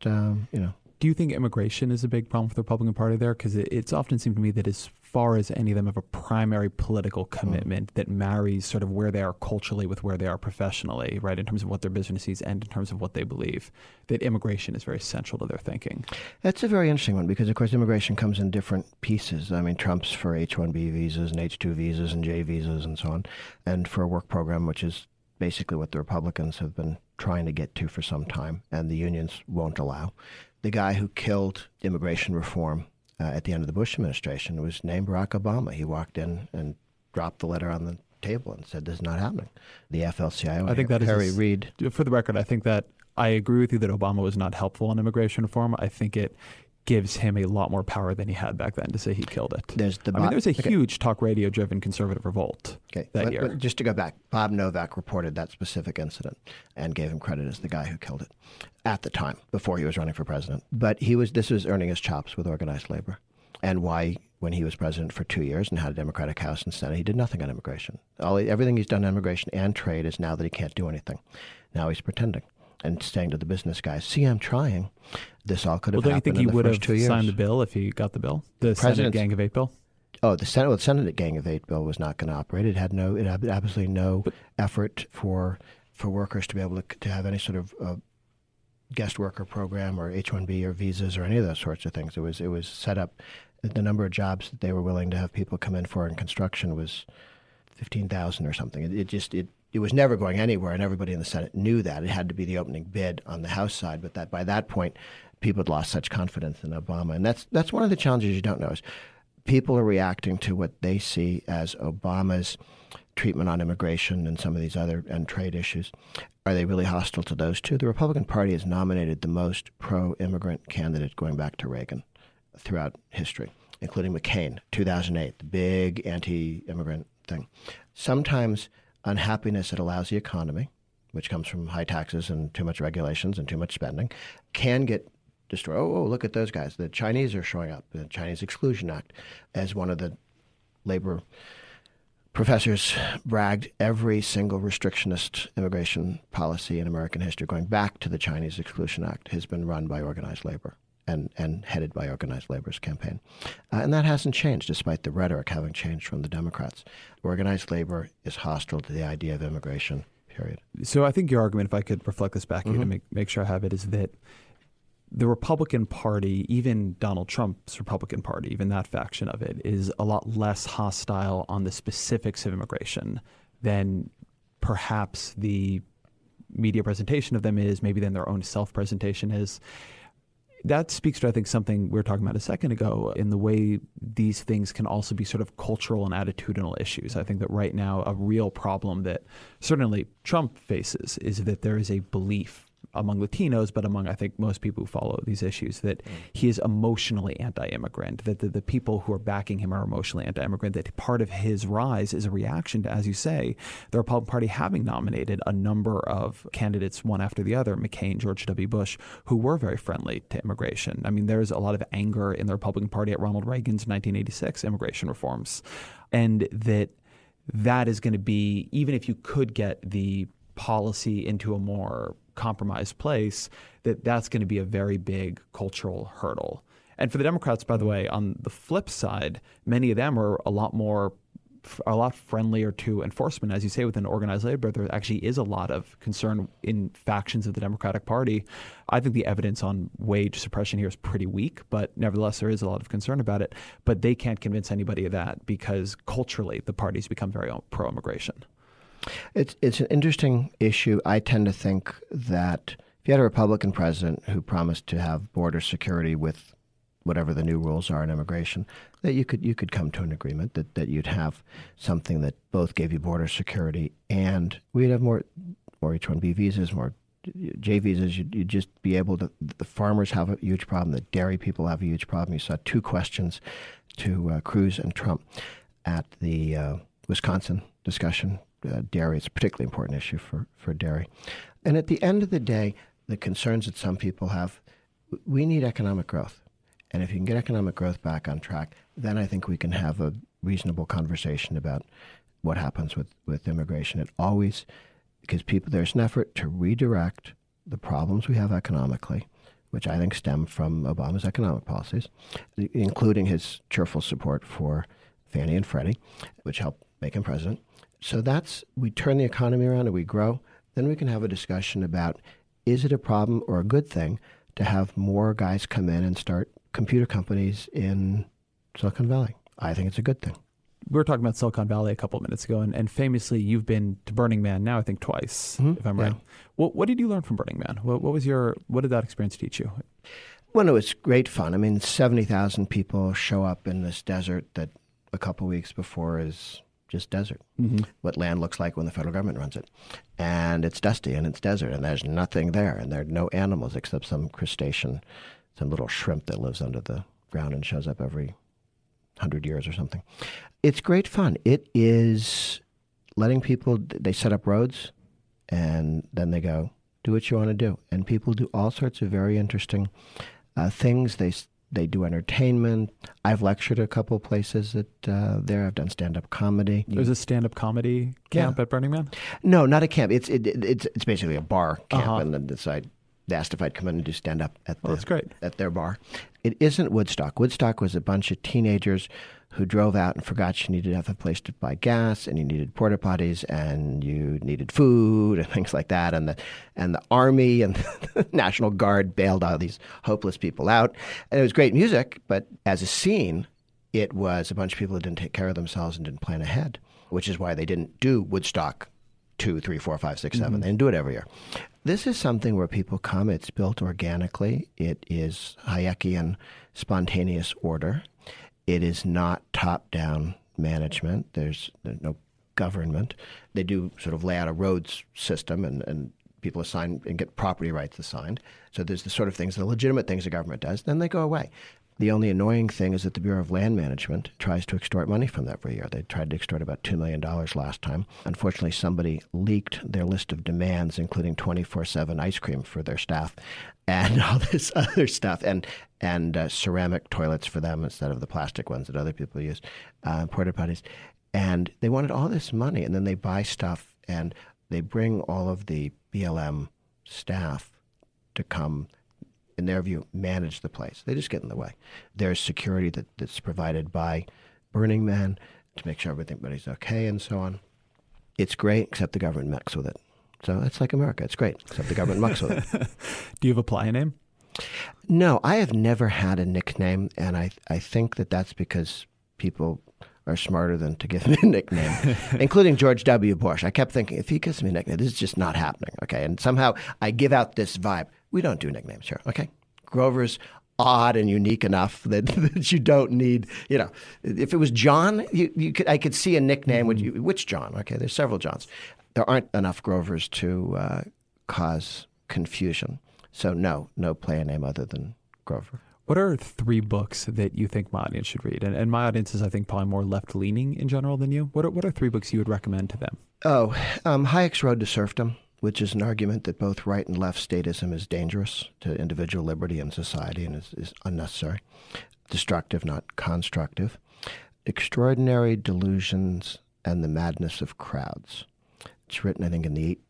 Do you think immigration is a big problem for the Republican Party there? Because it's often seemed to me that as far as any of them have a primary political commitment that marries sort of where they are culturally with where they are professionally, right, in terms of what their business is and in terms of what they believe, that immigration is very central to their thinking. That's a very interesting one because, of course, immigration comes in different pieces. I mean, Trump's for H-1B visas and H-2 visas and J visas and so on, and for a work program, which is basically what the Republicans have been trying to get to for some time, and the unions won't allow. The guy who killed immigration reform at the end of the Bush administration was named Barack Obama. He walked in and dropped the letter on the table and said, "This is not happening." The AFL-CIO, I think that Harry Reid. For the record, I think that I agree with you that Obama was not helpful on immigration reform. I think it gives him a lot more power than he had back then to say he killed it. There's a huge talk radio-driven conservative revolt that year. But just to go back, Bob Novak reported that specific incident and gave him credit as the guy who killed it at the time, before he was running for president. But this was earning his chops with organized labor. And why, when he was president for 2 years and had a Democratic House and Senate, he did nothing on immigration. Everything he's done on immigration and trade is now that he can't do anything. Now he's pretending and saying to the business guys, "See, I'm trying." This all could have happened in the first 2 years. Don't you think he would have signed the bill if he got the bill? The Senate Gang of Eight bill? Oh, the Senate Gang of Eight bill was not going to operate. It had absolutely no effort for workers to be able to have any sort of guest worker program or H-1B or visas or any of those sorts of things. It was set up. The number of jobs that they were willing to have people come in for in construction was 15,000 or something. It was never going anywhere, and everybody in the Senate knew that. It had to be the opening bid on the House side, but that by that point, people had lost such confidence in Obama. And that's one of the challenges you don't know is people are reacting to what they see as Obama's treatment on immigration and some of these other and trade issues. Are they really hostile to those two? The Republican Party has nominated the most pro-immigrant candidate going back to Reagan throughout history, including McCain, 2008, the big anti-immigrant thing. Sometimes unhappiness that allows the economy, which comes from high taxes and too much regulations and too much spending, can get destroyed. Oh, look at those guys. The Chinese are showing up. The Chinese Exclusion Act, as one of the labor professors bragged, every single restrictionist immigration policy in American history, going back to the Chinese Exclusion Act, has been run by organized labor and headed by organized labor's campaign. And that hasn't changed, despite the rhetoric having changed from the Democrats. Organized labor is hostile to the idea of immigration, period. So I think your argument, if I could reflect this back to make sure I have it, is that the Republican Party, even Donald Trump's Republican Party, even that faction of it, is a lot less hostile on the specifics of immigration than perhaps the media presentation of them is, maybe than their own self-presentation is. That speaks to, I think, something we were talking about a second ago in the way these things can also be sort of cultural and attitudinal issues. I think that right now a real problem that certainly Trump faces is that there is a belief among Latinos, but among, I think, most people who follow these issues, that he is emotionally anti-immigrant, that the people who are backing him are emotionally anti-immigrant, that part of his rise is a reaction to, as you say, the Republican Party having nominated a number of candidates, one after the other, McCain, George W. Bush, who were very friendly to immigration. I mean, there's a lot of anger in the Republican Party at Ronald Reagan's 1986 immigration reforms, and that is going to be, even if you could get the policy into a more compromised place, that's going to be a very big cultural hurdle. And for the Democrats, by the way, on the flip side, many of them are a lot friendlier to enforcement. As you say, within organized labor, there actually is a lot of concern in factions of the Democratic Party. I think the evidence on wage suppression here is pretty weak, but nevertheless, there is a lot of concern about it. But they can't convince anybody of that because culturally, the party's become very pro-immigration. It's an interesting issue. I tend to think that if you had a Republican president who promised to have border security with whatever the new rules are in immigration, that you could come to an agreement that you'd have something that both gave you border security and we'd have more H-1B visas, more J visas. You'd just be able to. The farmers have a huge problem. The dairy people have a huge problem. You saw 2 questions to Cruz and Trump at the Wisconsin discussion. Dairy is a particularly important issue for dairy. And at the end of the day, the concerns that some people have, we need economic growth. And if you can get economic growth back on track, then I think we can have a reasonable conversation about what happens with immigration. It always, because there's an effort to redirect the problems we have economically, which I think stem from Obama's economic policies, including his cheerful support for Fannie and Freddie, which helped make him president. So we turn the economy around and we grow. Then we can have a discussion about, is it a problem or a good thing to have more guys come in and start computer companies in Silicon Valley? I think it's a good thing. We were talking about Silicon Valley a couple of minutes ago, and famously you've been to Burning Man now, I think twice, if I'm right. What did you learn from Burning Man? What did that experience teach you? Well, it was great fun. I mean, 70,000 people show up in this desert that a couple weeks before is just desert. What land looks like when the federal government runs it. And it's dusty and it's desert and there's nothing there and there are no animals except some crustacean, some little shrimp that lives under the ground and shows up every 100 years or something. It's great fun. It is letting people, they set up roads and then they go, do what you want to do. And people do all sorts of very interesting things. They do entertainment. I've lectured at a couple of places there. I've done stand-up comedy. There's a stand-up comedy camp at Burning Man? No, not a camp. It's basically a bar camp, and then they asked if I'd come in and do stand-up that's great. At their bar. It isn't Woodstock. Woodstock was a bunch of teenagers who drove out and forgot you needed to have a place to buy gas, and you needed porta potties, and you needed food and things like that. And the Army and the National Guard bailed all these hopeless people out. And it was great music, but as a scene, it was a bunch of people who didn't take care of themselves and didn't plan ahead, which is why they didn't do Woodstock 2, 3, 4, 5, 6, 7. They didn't do it every year. This is something where people come. It's built organically. It is Hayekian spontaneous order. It is not top-down management. There's no government. They do sort of lay out a roads system and people assign and get property rights assigned. So there's the sort of things, the legitimate things the government does. Then they go away. The only annoying thing is that the Bureau of Land Management tries to extort money from that every year. They tried to extort about $2 million last time. Unfortunately, somebody leaked their list of demands, including 24/7 ice cream for their staff and all this other stuff, and ceramic toilets for them instead of the plastic ones that other people use, porta potties. And they wanted all this money, and then they buy stuff, and they bring all of the BLM staff to come, in their view, manage the place. They just get in the way. There's security that's provided by Burning Man to make sure everybody's okay and so on. It's great, except the government mucks with it. So it's like America. It's great, except the government mucks with it. Do you have a playa name? No, I have never had a nickname, and I think that's because people are smarter than to give me a nickname, including George W. Bush. I kept thinking, if he gives me a nickname, this is just not happening, okay? And somehow I give out this vibe. We don't do nicknames here, okay? Grover's odd and unique enough that you don't need, if it was John, I could see a nickname. Which John? Okay, there's several Johns. There aren't enough Grovers to cause confusion. So no playa name other than Grover. What are 3 books that you think my audience should read? And my audience is, I think, probably more left-leaning in general than you. What are 3 books you would recommend to them? Hayek's Road to Serfdom, which is an argument that both right and left statism is dangerous to individual liberty and society and is unnecessary, destructive, not constructive. Extraordinary Delusions and the Madness of Crowds. It's written, I think, in the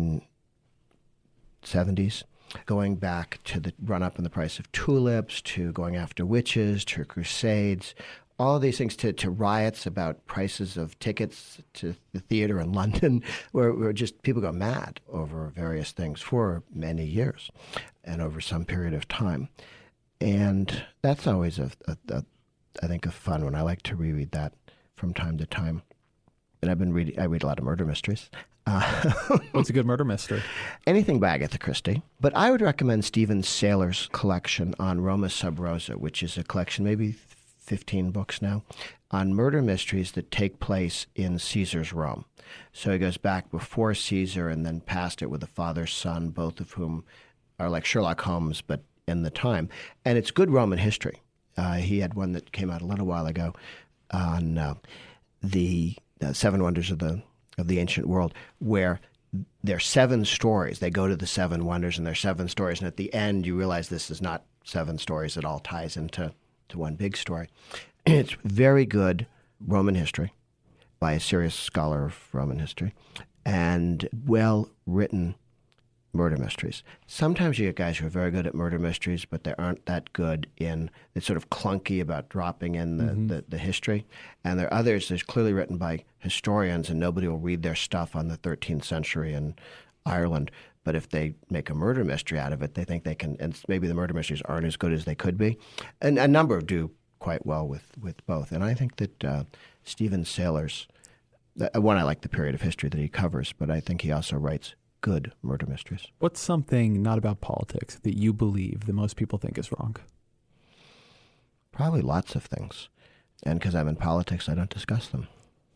1870s, going back to the run-up in the price of tulips, to going after witches, to crusades, all of these things, to riots about prices of tickets to the theater in London, where just people go mad over various things for many years and over some period of time. And that's always, I think, a fun one. I like to reread that from time to time. and I read a lot of murder mysteries. What's a good murder mystery? Anything by Agatha Christie. But I would recommend Stephen Saylor's collection on Roma Sub Rosa, which is a collection, maybe 15 books now, on murder mysteries that take place in Caesar's Rome. So he goes back before Caesar and then past it with the father, son, both of whom are like Sherlock Holmes, but in the time. And it's good Roman history. He had one that came out a little while ago on the Seven Wonders of the Ancient World, where there are 7 stories. They go to the 7 wonders, and there are 7 stories. And at the end, you realize this is not 7 stories. It all ties into one big story. It's very good Roman history by a serious scholar of Roman history, and well-written murder mysteries. Sometimes you get guys who are very good at murder mysteries, but they aren't that good in, it's sort of clunky about dropping in the history. And there are others that's clearly written by historians, and nobody will read their stuff on the 13th century in Ireland. But if they make a murder mystery out of it, they think they can, and maybe the murder mysteries aren't as good as they could be. And a number do quite well with both. And I think that Stephen Saylor's, one, I like the period of history that he covers, but I think he also writes good murder mysteries. What's something not about politics that you believe that most people think is wrong? Probably lots of things. And because I'm in politics, I don't discuss them.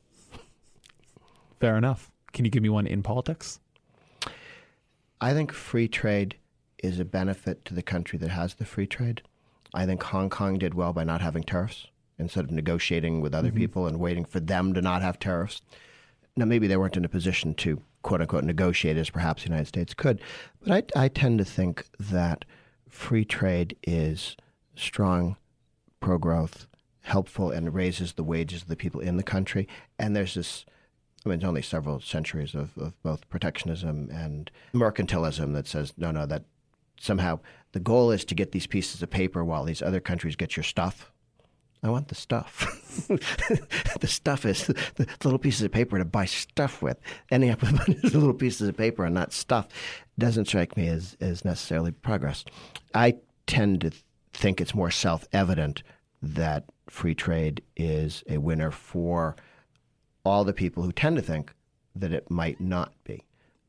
Fair enough. Can you give me one in politics? I think free trade is a benefit to the country that has the free trade. I think Hong Kong did well by not having tariffs instead of negotiating with other people and waiting for them to not have tariffs. Now, maybe they weren't in a position to, quote-unquote, negotiate as perhaps the United States could. But I tend to think that free trade is strong, pro-growth, helpful, and raises the wages of the people in the country. And there's this, I mean, it's only several centuries of both protectionism and mercantilism that says, no, that somehow the goal is to get these pieces of paper while these other countries get your stuff. I want the stuff. The stuff is the little pieces of paper to buy stuff with. Ending up with little pieces of paper and not stuff doesn't strike me as necessarily progress. I tend to think it's more self-evident that free trade is a winner for all the people who tend to think that it might not be.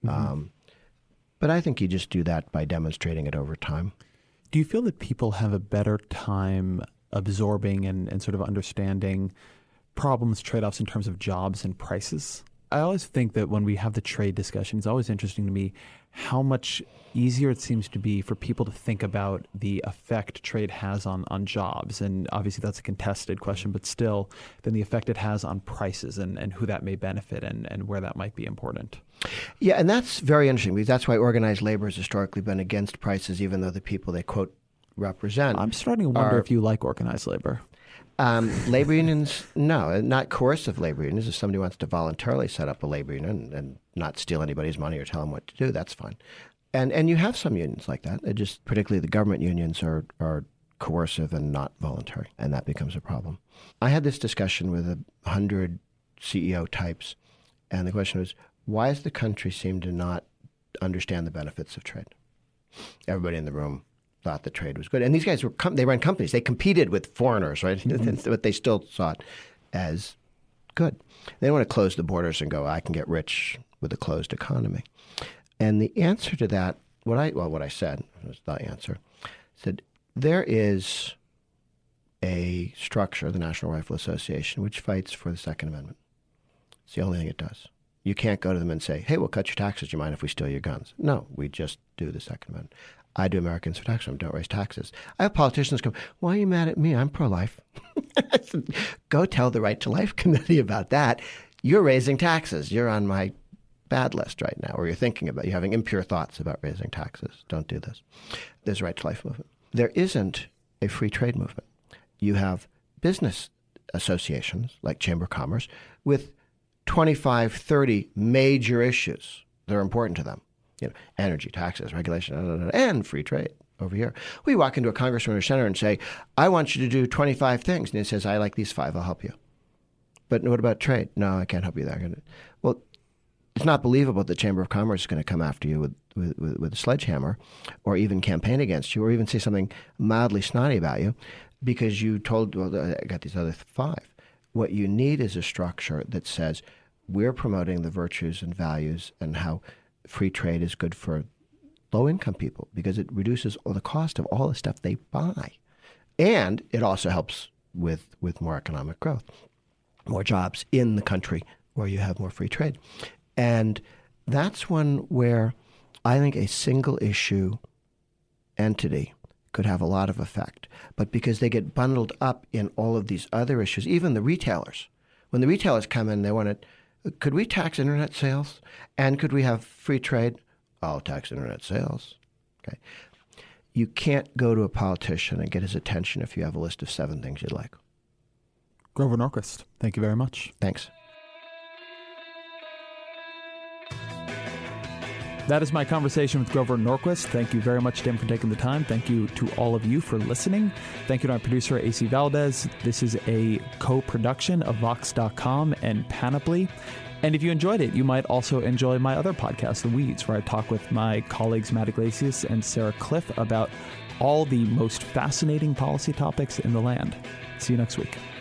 But I think you just do that by demonstrating it over time. Do you feel that people have a better time absorbing and sort of understanding problems, trade-offs in terms of jobs and prices? I always think that when we have the trade discussion, it's always interesting to me how much easier it seems to be for people to think about the effect trade has on jobs. And obviously that's a contested question, but still, than the effect it has on prices and who that may benefit and where that might be important. Yeah, and that's very interesting because that's why organized labor has historically been against prices, even though the people they quote represent. I'm starting to wonder if you like organized labor. Labor unions, no, not coercive labor unions. If somebody wants to voluntarily set up a labor union and not steal anybody's money or tell them what to do, that's fine. And you have some unions like that. It just, particularly the government unions are coercive and not voluntary, and that becomes a problem. I had this discussion with 100 CEO types, and the question was, why does the country seem to not understand the benefits of trade? Everybody in the room thought that trade was good. And these guys they ran companies. They competed with foreigners, right? But they still saw it as good. They don't want to close the borders and go, I can get rich with a closed economy. And the answer to that, what I said was the answer, said there is a structure, the National Rifle Association, which fights for the Second Amendment. It's the only thing it does. You can't go to them and say, hey, we'll cut your taxes. Do you mind if we steal your guns? No, we just do the Second Amendment. I do Americans for Tax Reform, don't raise taxes. I have politicians come, why are you mad at me? I'm pro-life. I said, go tell the Right to Life Committee about that. You're raising taxes. You're on my bad list right now, or you're having impure thoughts about raising taxes. Don't do this. There's a Right to Life movement. There isn't a free trade movement. You have business associations like Chamber of Commerce with 25, 30 major issues that are important to them. Energy, taxes, regulation, and free trade over here. We walk into a congressman or senator and say, I want you to do 25 things. And he says, I like these 5, I'll help you. But what about trade? No, I can't help you there. Well, it's not believable that the Chamber of Commerce is going to come after you with a sledgehammer or even campaign against you or even say something mildly snotty about you because you told, well, I got these other 5. What you need is a structure that says, we're promoting the virtues and values and how free trade is good for low-income people because it reduces the cost of all the stuff they buy. And it also helps with more economic growth, more jobs in the country where you have more free trade. And that's one where I think a single issue entity could have a lot of effect. But because they get bundled up in all of these other issues, even the retailers, when the retailers come in, they want to, could we tax internet sales? And could we have free trade? I'll tax internet sales. Okay. You can't go to a politician and get his attention if you have a list of 7 things you'd like. Grover Norquist, thank you very much. Thanks. That is my conversation with Grover Norquist. Thank you very much, Tim, for taking the time. Thank you to all of you for listening. Thank you to our producer, AC Valdez. This is a co-production of Vox.com and Panoply. And if you enjoyed it, you might also enjoy my other podcast, The Weeds, where I talk with my colleagues Matt Iglesias and Sarah Cliff about all the most fascinating policy topics in the land. See you next week.